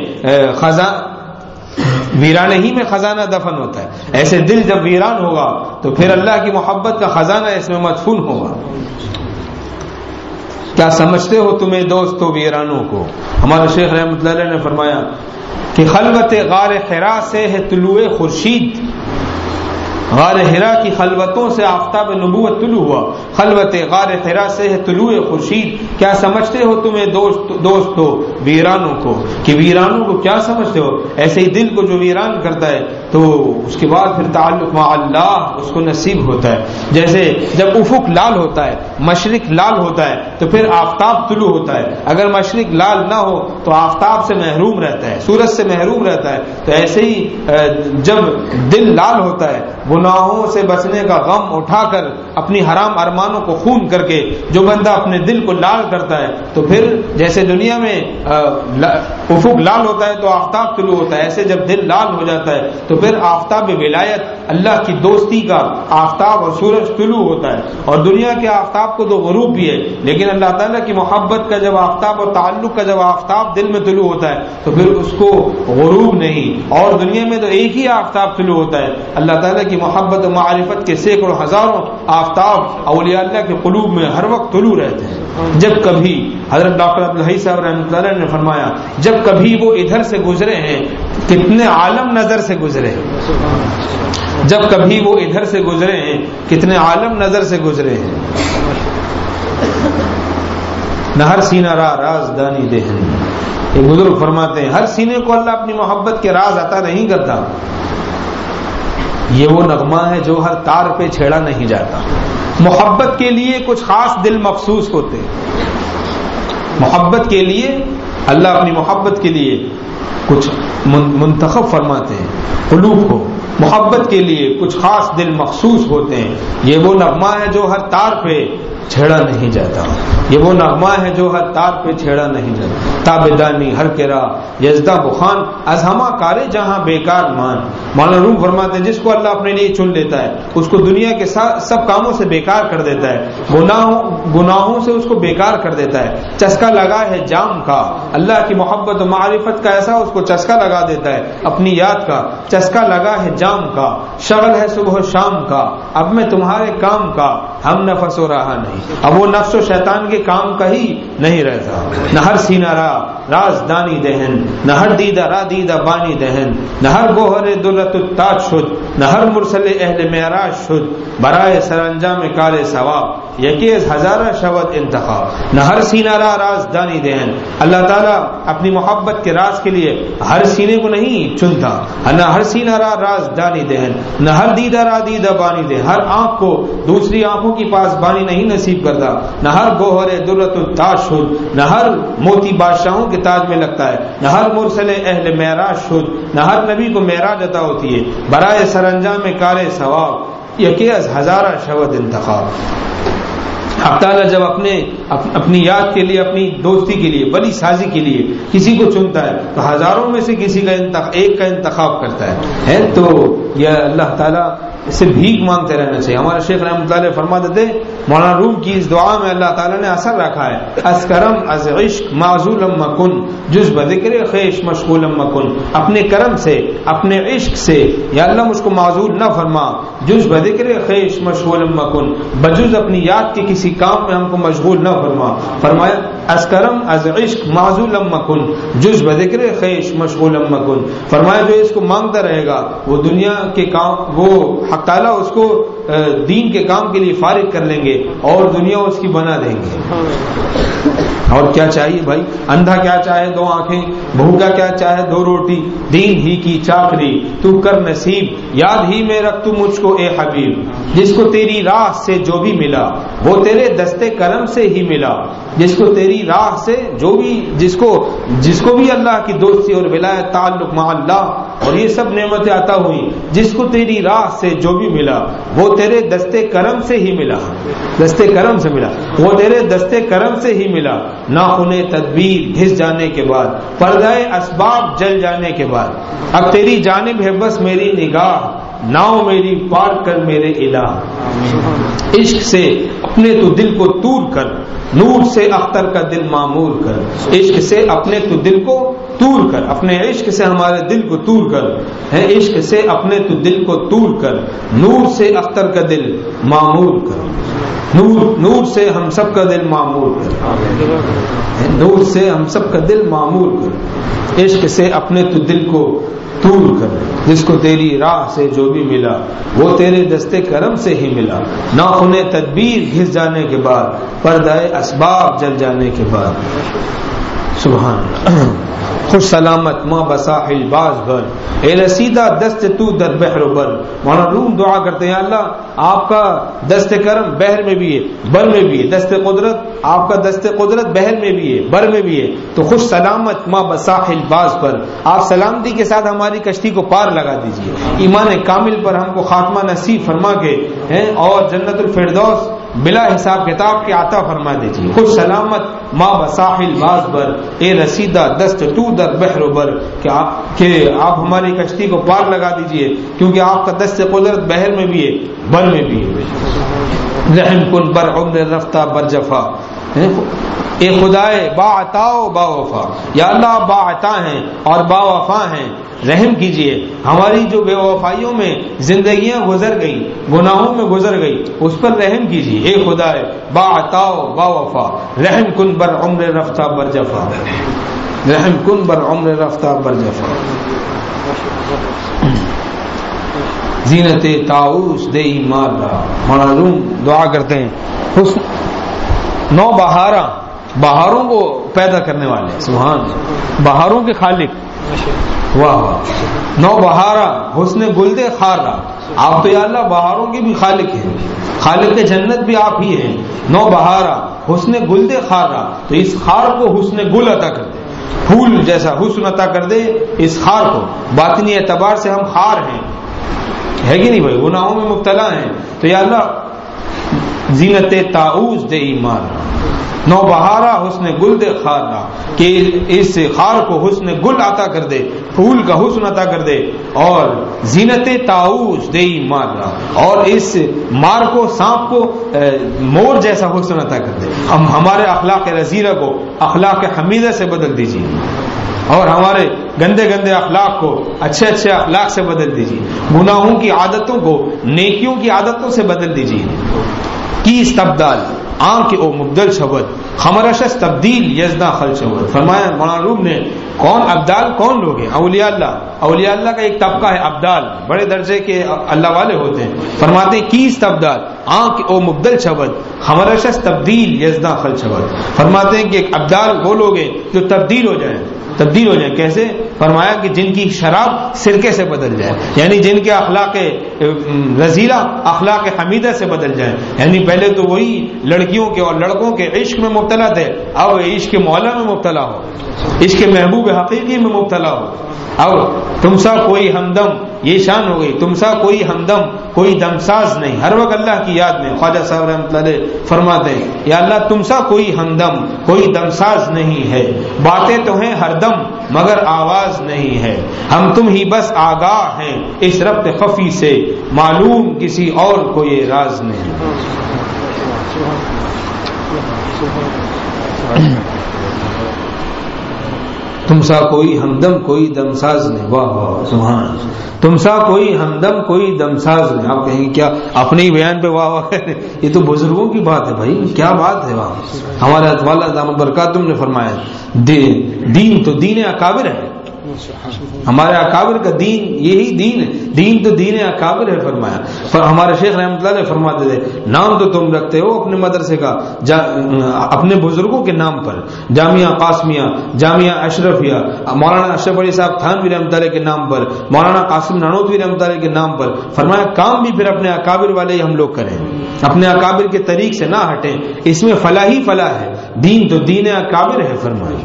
ہی میں خزانہ دفن ہوتا ہے. ایسے دل جب ویران ہوگا تو پھر اللہ کی محبت کا خزانہ اس میں مدفون ہوگا. کیا سمجھتے ہو تمہیں دوستو ویرانوں کو؟ ہمارے شیخ رحمۃ اللہ علیہ نے فرمایا کہ خلوت غار حرا سے ہے طلوع خورشید. غار حرا کی خلوتوں سے آفتاب نبوت طلوع ہوا. خلوت غار حرا سے ہے طلوع خورشید. کیا سمجھتے ہو تمہیں دوستو ویرانوں کو؟ کہ ویرانوں کو کیا سمجھتے ہو؟ ایسے ہی دل کو جو ویران کرتا ہے تو اس کے بعد پھر تعلق مع اللہ اس کو نصیب ہوتا ہے. جیسے جب افق لال ہوتا ہے، مشرق لال ہوتا ہے تو پھر آفتاب طلوع ہوتا ہے. اگر مشرق لال نہ ہو تو آفتاب سے محروم رہتا ہے، سورج سے محروم رہتا ہے. تو ایسے ہی جب دل لال ہوتا ہے، گناہوں سے بچنے کا غم اٹھا کر اپنی حرام ارمانوں کو خون کر کے جو بندہ اپنے دل کو لال کرتا ہے تو پھر جیسے دنیا میں افق لال ہوتا ہے تو آفتاب طلوع ہوتا ہے، ایسے جب دل لال ہو جاتا ہے تو پھر آفتاب ولایت، اللہ کی دوستی کا آفتاب اور سورج طلوع ہوتا ہے. اور دنیا کے آفتاب کو تو غروب بھی ہے، لیکن اللہ تعالیٰ کی محبت کا جب آفتاب اور تعلق کا جب آفتاب دل میں طلوع ہوتا ہے تو پھر اس کو غروب نہیں. اور دنیا میں تو ایک ہی آفتاب طلوع ہوتا ہے. اللہ تعالیٰ کی محبت و معرفت کے سینکڑوں ہزاروں آفتاب اولیاء اللہ کے قلوب میں ہر وقت طلوع رہتے ہیں. جب کبھی حضرت ڈاکٹر عبدالحی صاحب رحمۃ اللہ علیہ نے فرمایا جب کبھی وہ ادھر سے گزرے ہیں کتنے عالم نظر سے گزرے ہیں. جب کبھی وہ ادھر سے گزرے ہیں کتنے عالم نظر سے گزرے ہیں. نہ ہر سینہ را راز دانی دہن. ایک بزرگ فرماتے ہیں ہر سینے کو اللہ اپنی محبت کے راز عطا نہیں کرتا. یہ وہ نغمہ ہے جو ہر تار پہ چھیڑا نہیں جاتا. محبت کے لیے کچھ خاص دل مخصوص ہوتے ہیں. محبت کے لیے اللہ اپنی محبت کے لیے کچھ منتخب فرماتے ہیں قلوب کو. محبت کے لیے کچھ خاص دل مخصوص ہوتے ہیں. یہ وہ نغمہ ہے جو ہر تار پہ چھیڑا نہیں جاتا. یہ وہ نغمہ ہے جو ہر تار پہ چھیڑا نہیں جاتا. تابدانی ہر کرا یزدہ بخان از ہما کارے جہاں بیکار مان. مولانا روم فرماتے ہیں جس کو اللہ اپنے لیے چن لیتا ہے اس کو دنیا کے سب کاموں سے بیکار کر دیتا ہے. گناہوں سے اس کو بیکار کر دیتا ہے. چسکا لگا ہے جام کا اللہ کی محبت و معرفت کا ایسا اس کو چسکا لگا دیتا ہے اپنی یاد کا. چسکا لگا ہے جام کا شغل ہے صبح و شام کا اب میں تمہارے کام کا ہم نفس و رہا نہیں. نہیں. اب وہ نفس و شیطان کے کام کا ہی نہیں رہتا. نہ ہر سینہ را راز دانی دہن، نہ ہر دیدہ را دیدہ بانی دہن، نہ ہر گوہر دولت التاج شد، نہ ہر مرسل اہل معراج شد، برائے سر انجام کار ثواب یکی از ہزارہ شود انتخاب. نہ ہر سینہ را راز دانی دہن، اللہ تعالیٰ اپنی محبت کے راز کے لیے ہر سینے کو نہیں چنتا. نہ ہر سینہ را راز دانی دہن، نہ ہر دیدہ را دیدہ بانی دہن، ہر آنکھ کو دوسری آنکھوں کی پاس بانی نہیں نصیب کرتا. نہ ہر گوہر دولت التاج شد، نہ ہر موتی بادشاہوں کے تاج میں لگتا ہے. نہ ہر مرسل اہل معراج شد، نہ ہر نبی کو معراج عطا ہوتی ہے. برائے سر انجام کار ثواب یکی از ہزارہ شود انتخاب. حق تعالیٰ جب اپنی یاد کے لیے، اپنی دوستی کے لیے، بڑی سازی کے لیے کسی کو چنتا ہے تو ہزاروں میں سے کسی کا ایک کا انتخاب کرتا ہے. تو یہ اللہ تعالیٰ سے بھیک مانگتے رہنا چاہیے. ہمارے شیخ رحمۃ اللہ علیہ فرماتے تھے مولانا روم کی اس دعا میں اللہ تعالیٰ نے اثر رکھا ہے. از کرم از عشق معزولم مکن جز بذکر خیش مشغولم مکن. اپنے کرم سے، اپنے عشق سے یا اللہ مجھ کو معزول نہ فرما، جز بذکر خیش مشغولم مکن، بجز اپنی یاد کے کسی کام میں ہم کو مشغول نہ فرما. فرمایا از کرم از عشق معزولم مکن جز بذکر خیش مشغولم مکن. فرمایا جو اس کو مانگتا رہے گا وہ دنیا کے کام، وہ حق تعالیٰ اس کو دین کے کام کے لیے فارغ کر لیں گے اور دنیا اس کی بنا دیں گے. اور کیا چاہیے بھائی؟ اندھا کیا چاہے دو آنکھیں، بھوکا کیا چاہے دو روٹی، دین ہی کی چاکری تو کر نصیب، یاد ہی میں رکھ تو مجھ کو اے حبیب. جس کو تیری راہ سے جو بھی ملا وہ تیرے دستے کرم سے ہی ملا. جس کو تیری راہ سے جو بھی، جس کو بھی اللہ کی دوستی اور ولایت تعلق مع اللہ اور یہ سب نعمتیں عطا ہوئی، جس کو تیری راہ سے جو بھی ملا وہ تیرے دستے کرم سے ہی ملا. دستے کرم سے ملا، وہ تیرے دستے کرم سے ہی ملا. ناخن تدبیر گھس جانے کے بعد، پردہ اسباب جل جانے کے بعد، اب تیری جانب ہے بس میری نگاہ، ناؤ میری پار کر میرے الہ. عشق سے اپنے تو دل کو تور کر، نور سے اختر کا دل معمور کر. عشق سے اپنے تو دل کو تور کر، اپنے عشق سے ہمارے دل کو تور کر ہے. عشق سے اپنے تو دل کو تور کر، نور سے اختر کا دل معمور کر. نور سے ہم سب کا دل معمور کر، نور سے ہم سب کا دل معمور کر. عشق سے اپنے تو دل کو تور کر، جس کو تیری راہ سے جو بھی ملا وہ تیرے دستے کرم سے ہی ملا. ناخن تدبیر گھس جانے کے بعد، پردہ اسباب جل جانے کے بعد. سبحان اللہ. خوش سلامت ماں بساحل باز بھر، اے رسیدہ دست تو در بحر و بر. مولانا روم دعا کرتے ہیں اللہ آپ کا دست کرم بحر میں بھی ہے بر میں بھی ہے، دست قدرت آپ کا دست قدرت بحر میں بھی ہے بر میں بھی ہے. تو خوش سلامت ماں بساحل باز پر، آپ سلامتی کے ساتھ ہماری کشتی کو پار لگا دیجئے. ایمان کامل پر ہم کو خاتمہ نصیب فرما کے اور جنت الفردوس بلا حساب کتاب کے عطا فرما دیجیے. خوش سلامت ماں بساحل باز بر، اے رسیدہ دست تو در بحر و بر، کہ آپ ہماری کشتی کو پار لگا دیجئے کیونکہ آپ کا دست قدرت بحر میں بھی ہے بر میں بھی ہے. رحم کن بر عمر رفتہ بر جفا، اے خدائے با عطا و با وفا. یا اللہ آپ با عطا ہیں اور با وفا ہیں، رحم کیجئے. ہماری جو بے وفائیوں میں زندگیاں گزر گئی، گناہوں میں گزر گئی، اس پر رحم کیجئے. اے خدائے با عطا و با وفا، رحم کن بر عمر رفتہ بر جفا، رحم کن بر عمر رفتہ بر جفا. زینت طاؤس دے مار رہا. مولانا روم دعا کرتے ہیں حسن نو بہاروں کو پیدا کرنے والے، سبحان اللہ، بہاروں کے خالق، واہ واہ. نو بہارا حسن گلدے خار رہا. آپ تو یا اللہ بہاروں کے بھی خالق ہیں، خالق جنت بھی آپ ہی ہیں. نو بہارا حسن گلدے خار رہا، تو اس خار کو حسن گل عطا کر دے، پھول جیسا حسن عطا کر دے اس خار کو. باطنی اعتبار سے ہم خار ہیں، ہے کہ نہیں بھائی؟ گناہوں میں مبتلا ہیں. تو یا اللہ زینت طاؤس دے ایمان، نو بہارا حسن گل دے خار رہا، کہ اس خار کو حسن گل عطا کر دے، پھول کا حسن عطا کر دے. اور زینت طاؤس دے ایمان رہا، اور اس مار کو، سانپ کو مور جیسا حسن عطا کر دے. ہم ہمارے اخلاق رذیلہ کو اخلاق حمیدہ سے بدل دیجیے، اور ہمارے گندے گندے اخلاق کو اچھے اچھے اخلاق سے بدل دیجیے. گناہوں کی عادتوں کو نیکیوں کی عادتوں سے بدل دیجیے. کی استبدال آنکھ او مبدل شود خمرشس تبدیل یزنا خل شود. فرمایا مولانا روم نے کون ابدال کون لوگ ہیں؟ اولیاء اللہ. اولیاء اللہ کا ایک طبقہ ہے ابدال، بڑے درجے کے اللہ والے ہوتے ہیں. فرماتے ہیں کیس ابدال آنکھ او مبدل شود خمرشس تبدیل یزنا خل شود. فرماتے ہیں کہ ایک ابدال وہ لوگ ہیں جو تبدیل ہو جائیں. تبدیل ہو جائیں کیسے؟ فرمایا کہ جن کی شراب سرکے سے بدل جائے، یعنی جن کے اخلاق رذیلہ اخلاق حمیدہ سے بدل جائیں. یعنی پہلے تو وہی لڑکیوں کے اور لڑکوں کے عشق میں مبتلا تھے، اب عشق مولا میں مبتلا ہو، عشق محبوب حقیقی میں مبتلا ہو. اب تم سا کوئی ہمدم، یہ شان ہو گئی، تم سا کوئی ہمدم کوئی دمساز نہیں، ہر وقت اللہ کی یاد میں. خواجہ صاحب رحمۃ اللہ علیہ فرماتے ہیں یا اللہ تم سا کوئی ہمدم کوئی دمساز نہیں ہے، باتیں تو ہیں ہر دم مگر آواز نہیں ہے. ہم تم ہی بس آگاہ ہیں اس ربط خفی سے، معلوم کسی اور کو یہ راز نہیں. تم سا کوئی ہمدم کوئی دمساز نہیں. واہ واہ سبحان. تم سا کوئی ہمدم کوئی دمساز نہیں. آپ کہیں گے کیا اپنے ہی بیان پہ واہ واہ، یہ تو بزرگوں کی بات ہے بھائی، کیا بات ہے. واہ ہمارے والا دامت برکاتم نے فرمایا دین تو دین اکابر ہے، ہمارے اکابر کا دین یہی دین ہے، دین تو دین اکابر ہے. فرمایا ہمارے شیخ رحمۃ اللہ علیہ فرماتے تھے نام تو تم رکھتے ہو اپنے مدرسے کا اپنے بزرگوں کے نام پر، جامعہ قاسمیہ، جامعہ اشرفیہ، مولانا اشرف علی صاحب تھانوی رحمۃ اللہ کے نام پر، مولانا قاسم نانوتوی رحمۃ اللہ کے نام پر. فرمایا کام بھی پھر اپنے اکابر والے ہی ہم لوگ کریں، اپنے اکابر کے طریق سے نہ ہٹیں، اس میں فلاح ہی فلاح ہے. دین تو دین اکابر ہے. فرمایا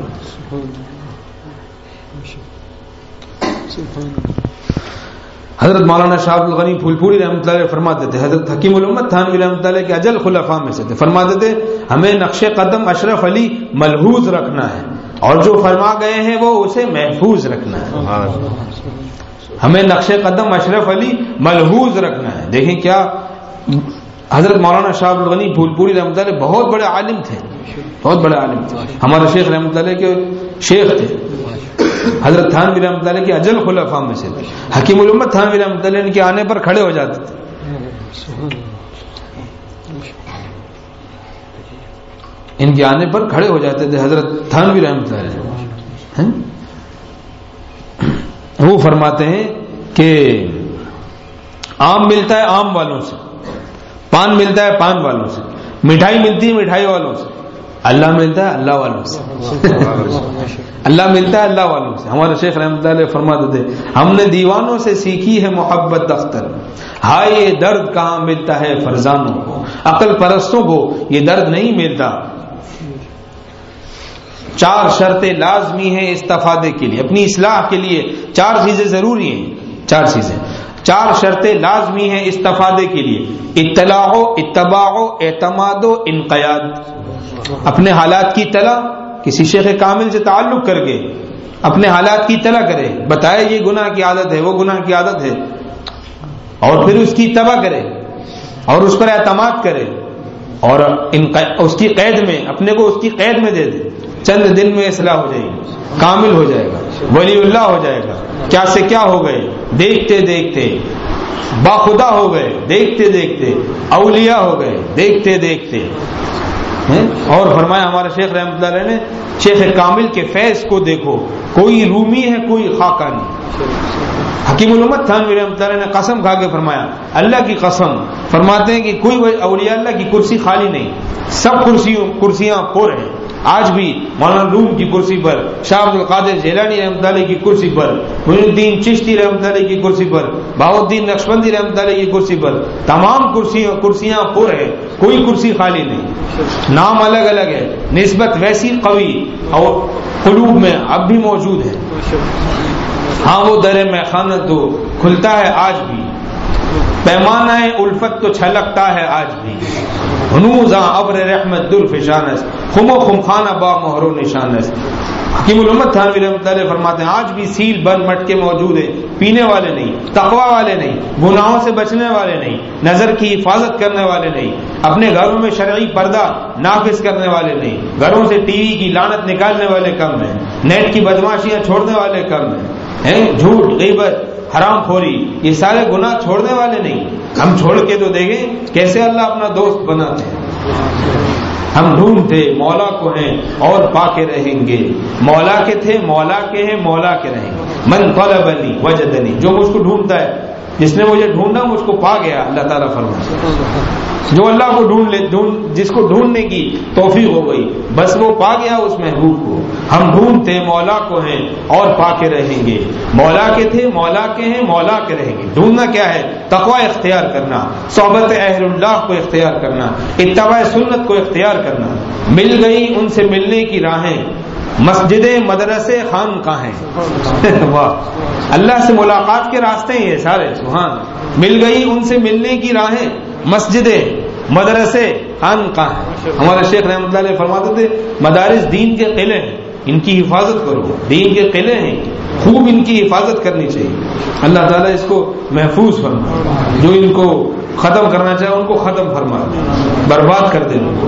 حضرت مولانا شاہ عبد الغنی پھول پوری رحمۃ اللہ علیہ فرماتے تھے، حضرت حکیم الامت تھانوی رحمۃ اللہ علیہ کے اجل خلفاء میں سے تھے. فرماتے تھے ہمیں نقش قدم اشرف علی ملحوظ رکھنا ہے اور جو فرما گئے ہیں وہ اسے محفوظ رکھنا ہے. ہمیں نقش قدم اشرف علی ملحوظ رکھنا ہے. دیکھیں کیا حضرت مولانا شاہ عبد الغنی پھول پوری رحمۃ اللہ علیہ بہت بڑے عالم تھے، بہت بڑے عالم تھے. ہمارے شیخ رحمۃ اللہ علیہ کے شیخ تھے حضرت تھانوی رحمۃ اللہ علیہ کے اجل خلفاء میں سے تھے. حکیم الامت تھانوی رحمۃ اللہ علیہ ان کے آنے پر کھڑے ہو جاتے تھے. ان کے آنے پر کھڑے ہو جاتے تھے حضرت تھانوی رحمۃ اللہ علیہ. وہ فرماتے ہیں کہ آم ملتا ہے آم والوں سے، پان ملتا ہے پان والوں سے، مٹھائی ملتی ہے مٹھائی والوں سے، اللہ ملتا ہے اللہ والوں سے. اللہ ملتا ہے اللہ والوں سے. ہمارے شیخ رحمۃ اللہ علیہ فرماتے تھے ہم نے دیوانوں سے سیکھی ہے محبت اختر، ہائے یہ درد کہاں ملتا ہے فرزانوں کو، عقل پرستوں کو یہ درد نہیں ملتا. 4 شرطیں لازمی ہیں استفادے کے لیے، اپنی اصلاح کے لیے 4 چیزیں ضروری ہیں. 4 چیزیں، 4 شرطیں لازمی ہیں استفادے کے لیے: اطلاع و اتباع و اعتماد و انقیاد. اپنے حالات کی اطلاع، کسی شیخ کامل سے تعلق کر کے اپنے حالات کی اطلاع کرے، بتائے یہ گناہ کی عادت ہے وہ گناہ کی عادت ہے، اور پھر اس کی اتباع کرے اور اس پر اعتماد کرے، اور اس کی قید میں اپنے کو اس کی قید میں دے دے. چند دن میں اصلاح ہو جائے گی، کامل ہو جائے گا، ولی اللہ ہو جائے گا. کیا سے کیا ہو گئے دیکھتے دیکھتے، باخدا ہو گئے دیکھتے دیکھتے، اولیاء ہو گئے دیکھتے دیکھتے. اور فرمایا ہمارے شیخ رحمۃ اللہ علیہ نے شیخ کامل کے فیض کو دیکھو، کوئی رومی ہے کوئی خاقانی. حکیم الامت تھانوی رحمۃ اللہ علیہ نے قسم کھا کے فرمایا اللہ کی قسم، فرماتے ہیں کہ کوئی اولیاء اللہ کی کرسی خالی نہیں، سب کرسیاں پر ہیں. آج بھی مولانا روم کی کرسی پر، شاہ عبد القادر جیلانی رحمۃ اللہ کی کرسی پر، معین الدین چشتی رحمۃ اللہ کی کرسی پر، بہاؤالدین نقشبندی رحمۃ اللہ کی کرسی پر، تمام کرسیاں پر ہیں، کوئی کرسی خالی نہیں. نام الگ الگ ہے، نسبت ویسی قوی اور قلوب میں اب بھی موجود ہے. ہاں وہ در میخانہ تو کھلتا ہے آج بھی، پیمانہ الفت تو چھلکتا ہے آج بھی. ہنوزاں ابر رحمت دل فشانس، خم و خمخانہ با مہر و نشانس. حکیم الامت تھانوی رحمۃ اللہ فرماتے ہیں آج بھی سیل بند مٹکے موجود ہیں، پینے والے نہیں، تقوی والے نہیں، گناہوں سے بچنے والے نہیں، نظر کی حفاظت کرنے والے نہیں، اپنے گھروں میں شرعی پردہ نافذ کرنے والے نہیں، گھروں سے ٹی وی کی لعنت نکالنے والے کم ہیں، نیٹ کی بدماشیاں چھوڑنے والے کم ہیں، جھوٹ غیبت حرام خوری یہ سارے گناہ چھوڑنے والے نہیں. ہم چھوڑ کے تو دیکھیں کیسے اللہ اپنا دوست بناتے ہیں. ہم ڈھونڈتے مولا کو ہیں اور پا کے رہیں گے. مولا کے تھے، مولا کے ہیں، مولا کے رہیں گے. من طلبنی وجدنی، جو مجھ کو ڈھونڈتا ہے، جس نے مجھے ڈھونڈا مجھ کو پا گیا. اللہ تعالیٰ فرماتا جو اللہ کو جس کو ڈھونڈنے کی توفیق ہو گئی بس وہ پا گیا اس محبوب کو. ہم ڈھونڈتے مولا کو ہیں اور پا کے رہیں گے. مولا کے تھے، مولا کے ہیں، مولا کے رہیں گے. ڈھونڈنا کیا ہے؟ تقوی اختیار کرنا، صحبت اہل اللہ کو اختیار کرنا، اتباع سنت کو اختیار کرنا. مل گئی ان سے ملنے کی راہیں، مسجدیں، مدرسے، خانقاہیں. واہ، اللہ سے ملاقات کے راستے ہیں یہ سارے. سبحان. مل گئی ان سے ملنے کی راہیں، مسجدیں، مدرسے، خانقاہیں. ہمارے شیخ رحمۃ اللہ علیہ فرماتے تھے مدارس دین کے قلعے ہیں، ان کی حفاظت کرو. دین کے قلعے ہیں، خوب ان کی حفاظت کرنی چاہیے. اللہ تعالیٰ اس کو محفوظ فرما، جو ان کو ختم کرنا چاہے ان کو ختم فرما دے، برباد کر دے ان کو.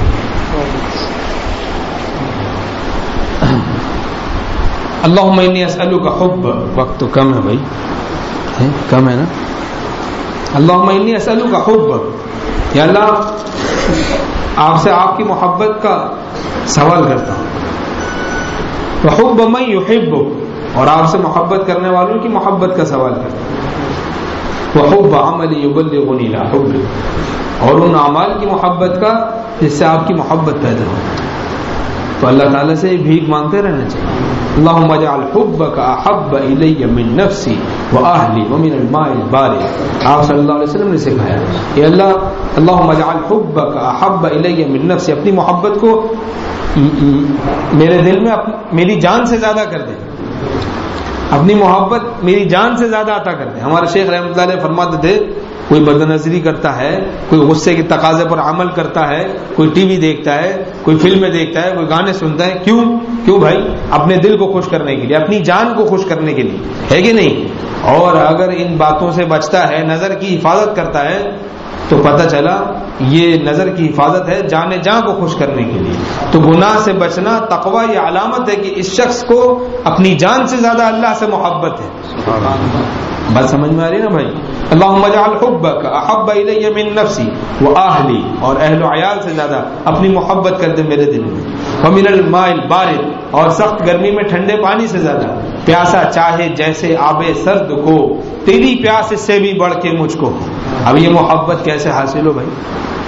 اللہم انی اسألک حب، وقت تو کم ہے بھائی، کم ہے نا. اللہم انی اسألک حب، یا اللہ آپ سے آپ کی محبت کا سوال کرتا ہوں. وحب من یحبک، اور آپ سے محبت کرنے والوں کی محبت کا سوال کرتا ہوں. وحب عمل یبلغنی الی حبک، اور ان اعمال کی محبت کا جس سے آپ کی محبت پیدا ہو. تو اللہ تعالیٰ سے بھیک مانگتے رہنا چاہیے. اللہم اجعل حبک احب الی من نفسی واہلی ومن الماء البارد. آپ صلی اللہ علیہ وسلم نے سکھایا کہ اللہم اجعل حبک احب الی من نفسی، اپنی محبت کو میرے دل میں میری جان سے زیادہ کر دیں، اپنی محبت میری جان سے زیادہ عطا کر دیں. ہمارے شیخ رحمۃ اللہ علیہ فرماتے تھے کوئی بدنظری کرتا ہے، کوئی غصے کے تقاضے پر عمل کرتا ہے، کوئی ٹی وی دیکھتا ہے، کوئی فلمیں دیکھتا ہے، کوئی گانے سنتا ہے. کیوں بھائی؟ اپنے دل کو خوش کرنے کے لیے، اپنی جان کو خوش کرنے کے لیے، ہے کہ نہیں؟ اور اگر ان باتوں سے بچتا ہے، نظر کی حفاظت کرتا ہے، تو پتہ چلا یہ نظر کی حفاظت ہے جان جاں کو خوش کرنے کے لیے. تو گناہ سے بچنا تقوی یہ علامت ہے کہ اس شخص کو اپنی جان سے زیادہ اللہ سے محبت ہے. بات سمجھ میں آ رہی نا بھائی؟ اللہم اجعل حبک احب الی من نفسی واہلی، اور اہل و عیال سے زیادہ اپنی محبت کر دے میرے دل میں. ومن الماء البارد، اور سخت گرمی میں ٹھنڈے پانی سے زیادہ. پیاسا چاہے جیسے آب سرد کو، تیری پیاس اس سے بھی بڑھ کے مجھ کو. اب یہ محبت کیسے حاصل ہو بھائی؟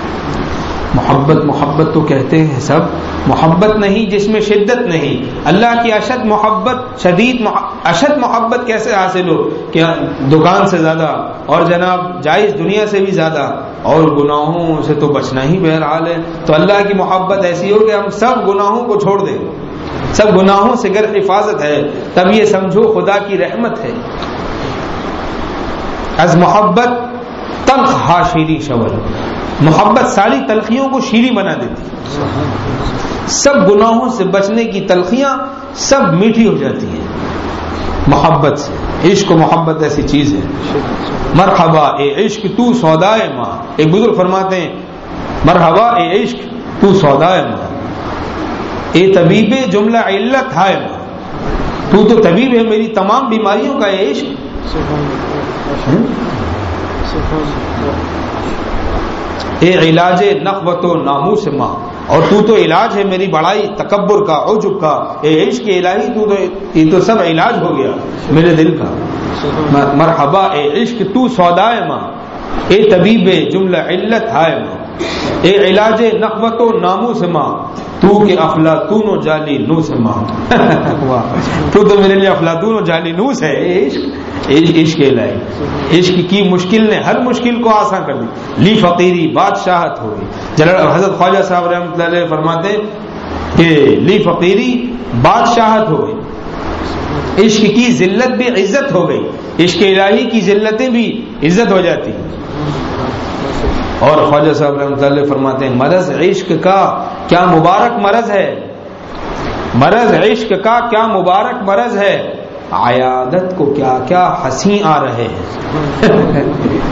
محبت تو کہتے ہیں سب، محبت نہیں جس میں شدت نہیں. اللہ کی اشد محبت کیسے حاصل ہو؟ کہ دکان سے زیادہ، اور جناب جائز دنیا سے بھی زیادہ، اور گناہوں سے تو بچنا ہی بہرحال ہے. تو اللہ کی محبت ایسی ہو کہ ہم سب گناہوں کو چھوڑ دیں. سب گناہوں سے گر حفاظت ہے، تب یہ سمجھو خدا کی رحمت ہے. از محبت تلخ ہا شیریں شور، محبت ساری تلخیوں کو شیریں بنا دیتی. سب گناہوں سے بچنے کی تلخیاں سب میٹھی ہو جاتی ہیں محبت سے. عشق و محبت ایسی چیز ہے. مرحبا اے عشق تو سودائے ماں، ایک بزرگ فرماتے ہیں مرحبا اے عشق تو سودائے ماں، اے طبیب جملہ علت ہائے ماں. تو طبیب ہے میری تمام بیماریوں کا. اے عشق اے علاج نخوت و ناموس ماں، اور تو علاج ہے میری بڑائی تکبر کا، عجب کا. اے عشق الہی یہ تو سب علاج ہو گیا میرے دل کا. مرحبا اے عشق تو سودائے ماں، اے طبیب جملہ علت ہائے ماں، اے علاج نخوت و ناموس ماں، تو کہ افلاطون و جعلی نوس ماں. تو میرے لیے افلاطون و جعلی نوس ہے. عشق الہی، عشق کی مشکل نے ہر مشکل کو آسان کر دی. لی فقیری بادشاہت ہوگی. حضرت خواجہ صاحب رحمۃ اللہ علیہ فرماتے کہ لی فقیری بادشاہت ہو گئی، عشق کی ذلت بھی عزت ہو گئی. عشق الہی کی ذلتیں بھی عزت ہو جاتی. اور خواجہ صاحب رحمۃ اللہ علیہ فرماتے ہیں مرض عشق کا کیا مبارک مرض ہے، مرض عشق کا کیا مبارک مرض ہے، عیادت کو کیا کیا ہنسی آ رہے ہیں.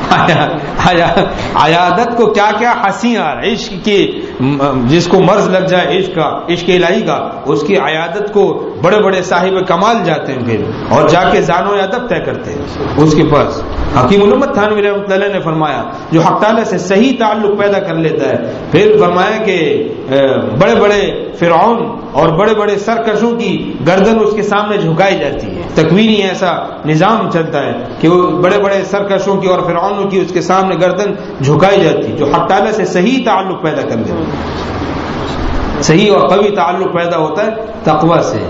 عیادت کو کیا کیا ہنسی آ رہے. عشق کی جس کو مرض لگ جائے عشق کا، عشق الہی کا، اس کی عیادت کو بڑے بڑے صاحب کمال جاتے ہیں پھر، اور جا کے زان و ادب طے کرتے ہیں اس کے پاس. حکیم الامت تھانوی رحمۃ اللہ نے فرمایا جو حق تعالی سے صحیح تعلق پیدا کر لیتا ہے، پھر فرمایا کہ بڑے بڑے فرعون اور بڑے بڑے سرکشوں کی گردن اس کے سامنے جھکائی جاتی ہے. تکوینی ایسا نظام چلتا ہے کہ وہ بڑے بڑے سرکشوں کی اور فرعونوں کی اس کے سامنے گردن جھکائی جاتی ہے، جو حق تعالیٰ سے صحیح تعلق پیدا کر دیتا ہے. صحیح اور قوی تعلق پیدا ہوتا ہے تقوی سے.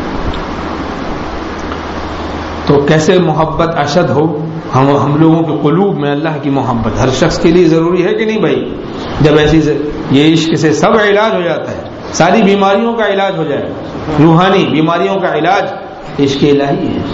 تو کیسے محبت اشد ہو ہم لوگوں کے قلوب میں اللہ کی محبت ہر شخص کے لیے ضروری ہے کہ نہیں بھائی؟ جب ایسی یہ عشق سے سب علاج ہو جاتا ہے، ساری بیماریوں کا علاج ہو جائے. روحانی بیماریوں کا علاج عشق الہی ہے.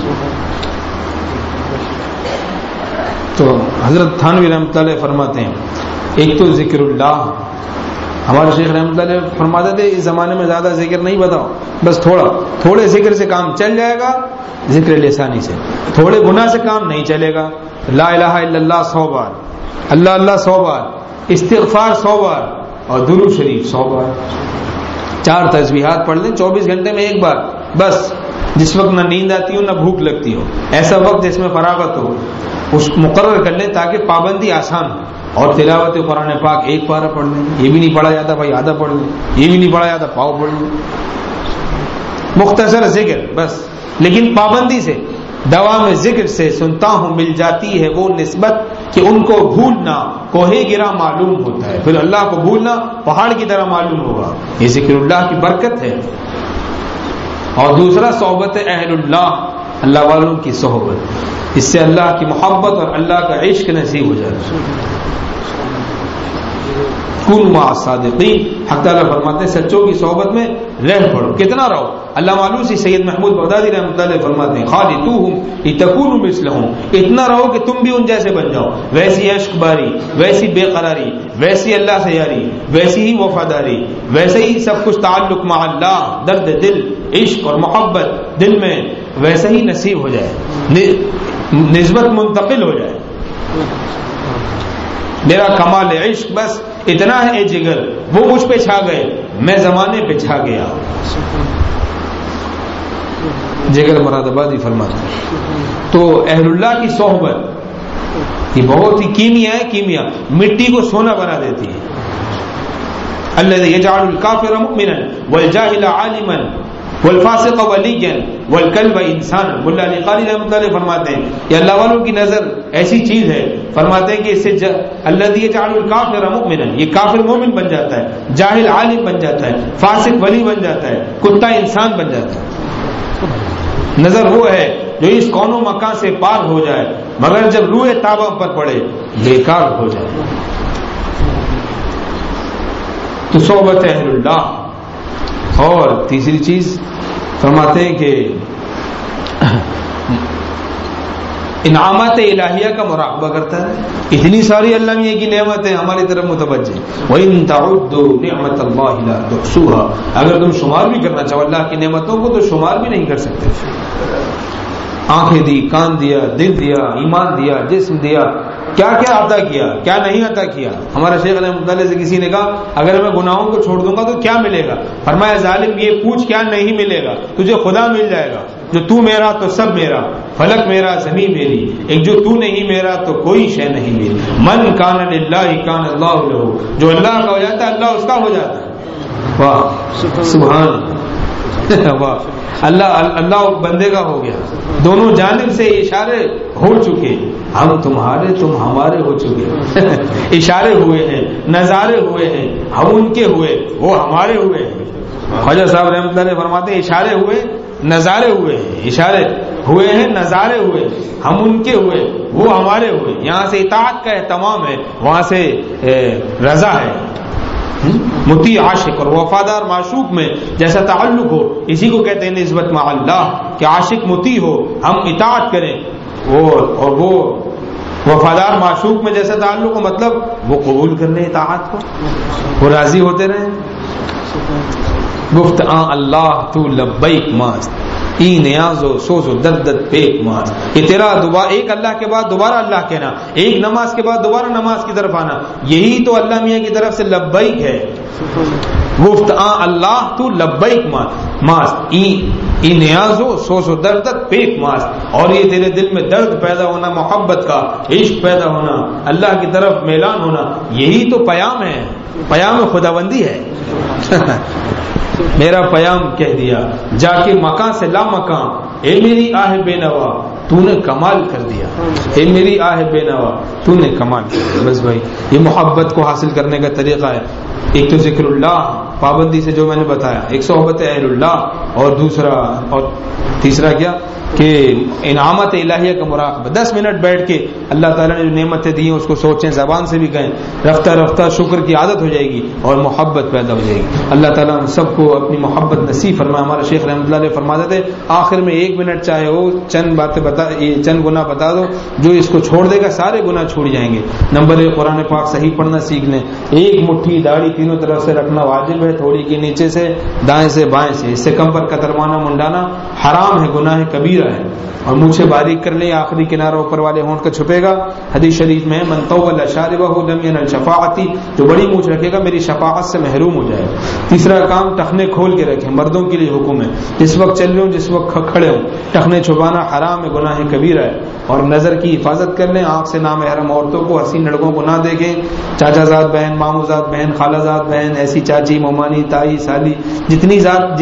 تو حضرت تھانوی رحمۃ اللہ فرماتے ہیں ایک تو ذکر اللہ. ہمارے شیخ رحمۃ اللہ فرماتے تھے اس زمانے میں زیادہ ذکر نہیں بتاؤ، بس تھوڑے ذکر سے کام چل جائے گا. ذکر لسانی سے تھوڑے گناہ سے کام نہیں چلے گا. لا الہ الا اللہ 100 بار، اللہ اللہ 100 بار، استغفار 100 بار اور درود شریف 100 بار. 4 تسبیحات پڑھ لیں 24 گھنٹے میں ایک بار. بس جس وقت نہ نیند آتی ہو نہ بھوک لگتی ہو، ایسا وقت جس میں فراغت ہو اس مقرر کر لیں تاکہ پابندی آسان ہو. اور تلاوت قرآن پاک 1 پارہ پڑھ لیں. یہ بھی نہیں پڑھا جاتا بھائی آدھا پڑھ لیں، یہ بھی نہیں پڑھا جاتا پاؤ پڑھ لیں. مختصر ذکر بس، لیکن پابندی سے. دوا میں ذکر سے سنتا ہوں مل جاتی ہے وہ نسبت کہ ان کو بھولنا کوہ گرا معلوم ہوتا ہے. پھر اللہ کو بھولنا پہاڑ کی طرح معلوم ہوگا. یہ ذکر اللہ کی برکت ہے. اور دوسرا صحبت اہل اللہ، اللہ والوں کی صحبت. اس سے اللہ کی محبت اور اللہ کا عشق نصیب ہو جاتا ہے. کن مع الصادقین، حق تعالیٰ فرماتے ہیں سچوں کی صحبت میں رہ پڑو. کتنا رہو؟ اللہ معلوسی سید محمود بغدادی رحمۃ اللہ فرماتے ہیں خالطوہم لتکونوا مثلہم، اتنا رہو کہ تم بھی ان جیسے بن جاؤ. ویسی عشق باری، ویسی بے قراری، ویسی اللہ سے یاری، ویسی ہی وفاداری، ویسے ہی سب کچھ تعلق مع اللہ، درد دل، عشق اور محبت دل میں ویسے ہی نصیب ہو جائے، نسبت منتقل ہو جائے. میرا کمال عشق بس اتنا ہے اے جگر، وہ مجھ پہ چھا گئے میں زمانے پہ چھا گیا. جگر مراد آبادی فرماتا ہے. تو اہل اللہ کی صحبت یہ بہت ہی کیمیا ہے. کیمیا مٹی کو سونا بنا دیتی ہے. الذی یجعل الکافر مؤمنا والجاہل عالما والفاسق ولیا والکلب انسانا. ملا علی قاری رحمۃ اللہ فرماتے ہیں یہ اللہ والوں کی نظر ایسی چیز ہے، فرماتے ہیں کہ اس سے الذی یجعل الکافر مؤمنا، یہ کافر مومن بن جاتا ہے، جاہل عالم بن جاتا ہے، فاسق ولی بن جاتا ہے، کتا انسان بن جاتا ہے. نظر وہ ہے جو اس کون و مکان سے پار ہو جائے مگر جب روح تابہ پر پڑے بیکار ہو جائے. تو صحبت اہل اللہ. اور تیسری چیز فرماتے ہیں کہ انعامات الہیہ کا مراقبہ کرتا ہے. اتنی ساری اللہ میاں کی نعمتیں ہماری طرف متوجہ. وَإِن تَعُدُّوا نِعْمَةَ اللَّهِ لَا تُحْصُوهَا، اگر تم شمار بھی کرنا چاہو اللہ کی نعمتوں کو تو شمار بھی نہیں کر سکتے. آنکھیں دی، کان دیا، دل دیا، ایمان دیا، جسم دیا، کیا کیا عطا کیا، کیا نہیں عطا کیا. ہمارا شیخ رحمۃ اللہ سے کسی نے کہا اگر میں گناہوں کو چھوڑ دوں گا تو کیا ملے گا؟ فرمایا ظالم یہ پوچھ کیا نہیں ملے گا، تجھے خدا مل جائے گا. جو تو میرا تو سب میرا، فلک میرا زمین میری، ایک جو تو نہیں میرا تو کوئی شے نہیں میری. من کان للہ کان اللہ لہ، جو اللہ کا ہو جاتا ہے اللہ اس کا ہو جاتا ہے. واہ سبحان واہ، اللہ بندے کا ہو گیا. دونوں جانب سے اشارے ہو چکے، ہم تمہارے تم ہمارے ہو چکے. اشارے ہوئے ہیں، نظارے ہوئے ہیں، ہم ان کے ہوئے وہ ہمارے ہوئے ہیں. خواجہ صاحب رحمۃ اللہ فرماتے ہیں اشارے ہوئے نظارے ہوئے ہیں، اشارے ہوئے ہیں نظارے ہوئے، ہم ان کے ہوئے وہ ہمارے ہوئے. یہاں سے اطاعت کا اہتمام ہے، وہاں سے رضا ہے. مطیع عاشق اور وفادار معشوق میں جیسا تعلق ہو اسی کو کہتے ہیں نسبت مع اللہ، کہ عاشق مطیع ہو، ہم اطاعت کریں. اور وہ وفادار معشوق میں جیسا تعلق ہو مطلب وہ قبول کرنے اطاعت کو، وہ راضی ہوتے رہیں. گفت آن اللہ تو لبیک ماست، ای نیاز و سوز و درد پیک ماست. یہ تیرا ایک اللہ کے بعد دوبارہ اللہ کہنا، ایک نماز کے بعد دوبارہ نماز کی طرف آنا، یہی تو اللہ میاں کی طرف سے لبیک ہے. گفت آن اللہ تو لبیک ماست، ماست ای نیازو سوسو دردت پیک ماست. اور یہ تیرے دل میں درد پیدا ہونا، محبت کا عشق پیدا ہونا، اللہ کی طرف میلان ہونا، یہی تو پیام ہے، پیام خداوندی ہے. میرا پیام کہہ دیا جا کے مکان سے لا مکان، اے میری آہ بے نوا تو نے کمال کر دیا، اے میری آہ بے نوا تو نے کمال کر دیا. بس بھائی یہ محبت کو حاصل کرنے کا طریقہ ہے. ایک تو ذکر اللہ پابندی سے جو میں نے بتایا، ایک صحبت اہل اللہ، اور دوسرا اور تیسرا کیا کہ انعامت الہیہ کا مراقبہ. 10 منٹ بیٹھ کے اللہ تعالیٰ نے جو نعمتیں دی ہیں اس کو سوچیں، زبان سے بھی کہیں، رفتہ رفتہ شکر کی عادت ہو جائے گی اور محبت پیدا ہو جائے گی. اللہ تعالیٰ ہم سب کو اپنی محبت نصیب فرمائے. ہمارا شیخ رحمۃ اللہ علیہ فرماتے تھے آخر میں 1 منٹ چاہے ہو چند باتیں چند گناہ بتا دو، جو اس کو چھوڑ دے گا سارے گناہ چھوڑ جائیں گے. نمبر 1 قرآن پاک صحیح پڑھنا سیکھ لیں. 1 مٹھی داڑھی تینوں طرف سے رکھنا واجب ہے، تھوڑی کے نیچے سے، دائیں سے بائیں سے، اس سے کم پر کتروانا منڈانا حرام ہے، گناہ کبیرہ ہے. اور منہ سے باریک کر لیں، آخری کنارہ اوپر والے ہونٹ کا چھپے گا. حدیث شریف میں من طول شاربہ لم ینل شفاعتی، جو بڑی مونچھ رکھے گا میری شفاعت سے محروم ہو جائے گا. تیسرا کام ٹخنے کھول کے رکھیں، مردوں کے لیے حکم ہے، جس وقت چل رہے ہوں جس وقت کھڑے ہوں ٹخنے چھپانا حرام ہے، گناہ کبیرہ ہے. اور نظر کی حفاظت کر لیں، آنکھ سے نامحرم عورتوں کو، حسین لڑکوں کو نہ دیکھیں. چاچا زاد بہن، ماموں زاد بہن، خالہ زاد بہن، ایسی چاچی، ممانی، تائی، سالی، جتنی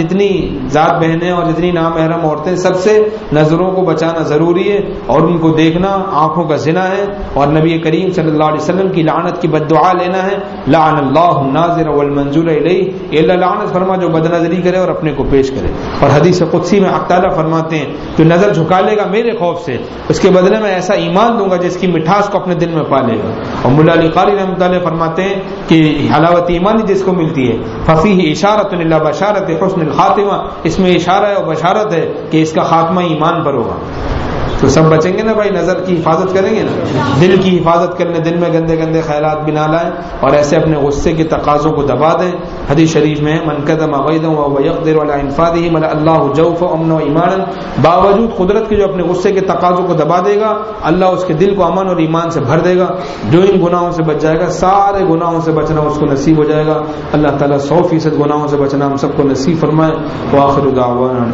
ذات بہنیں اور جتنی نامحرم عورتیں، سب سے نظروں کو بچانا ضروری ہے، اور ان کو دیکھنا آنکھوں کا زنا ہے. اور نبی کریم صلی اللہ علیہ وسلم کی لعنت کی بد دعا لینا ہے. لعن اللہ الناظر والمنظور الیہ، یہ اللہ لعنت فرما جو بد نظری کرے اور اپنے کو پیش کرے. اور حدیث قدسی میں حق تعالیٰ فرماتے ہیں جو نظر جھکا لے گا میرے خوف سے، اس کے بدلے میں ایسا ایمان دوں گا جس کی مٹھاس کو اپنے دل میں پالے گا. اور مولا علی قاری رحمۃ اللہ فرماتے ہیں کہ حلاوت ایمانی جس کو ملتی ہے ففیہ اشارۃ الی بشارۃ حسن الخاتمہ، اس میں اشارہ ہے اور بشارت ہے کہ اس کا خاتمہ ایمان پر ہوگا. تو سب بچیں گے نا بھائی، نظر کی حفاظت کریں گے نا، دل کی حفاظت کرنے، دل میں گندے گندے خیالات بھی نہ لائیں، اور ایسے اپنے غصے کے تقاضوں کو دبا دیں. حدیث شریف میں من کظم غیظا وهو يقدر على انفاذه ملأ الله جوف امنا وایمانا، باوجود قدرت کے جو اپنے غصے کے تقاضوں کو دبا دے گا اللہ اس کے دل کو امن اور ایمان سے بھر دے گا. جو ان گناہوں سے بچ جائے گا سارے گناہوں سے بچنا اس کو نصیب ہو جائے گا. اللہ تعالیٰ 100% گناہوں سے بچنا ہم سب کو نصیب فرمائے. وآخر دعوانا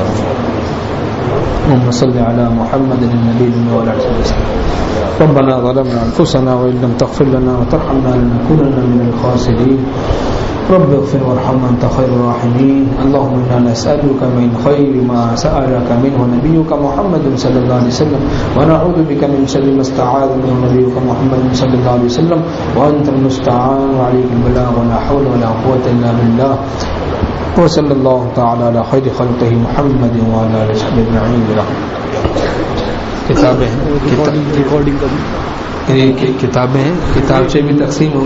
اللهم صل على محمد النبي وعلى آله وسلم. ربنا ظلمنا أنفسنا وإن لم تغفر لنا وترحمنا لنكونن من الخاسرين. رب اغفر وارحم أنت خير الراحمين. اللهم إنا نسألك من خير ما سألك منه نبيك محمد صلى الله عليه وسلم، ونعوذ بك من شر ما استعاذ منه نبيك محمد صلى الله عليه وسلم، وأنت المستعان وعليك البلاغ ولا حول ولا قوة إلا بالله. وصلی اللہ تعالی علی خیر خلقہ محمد وعلی آلہ وصحبہ اجمعین. کتابیں ہیں، کتابیں ہیں، کتابچے بھی تقسیم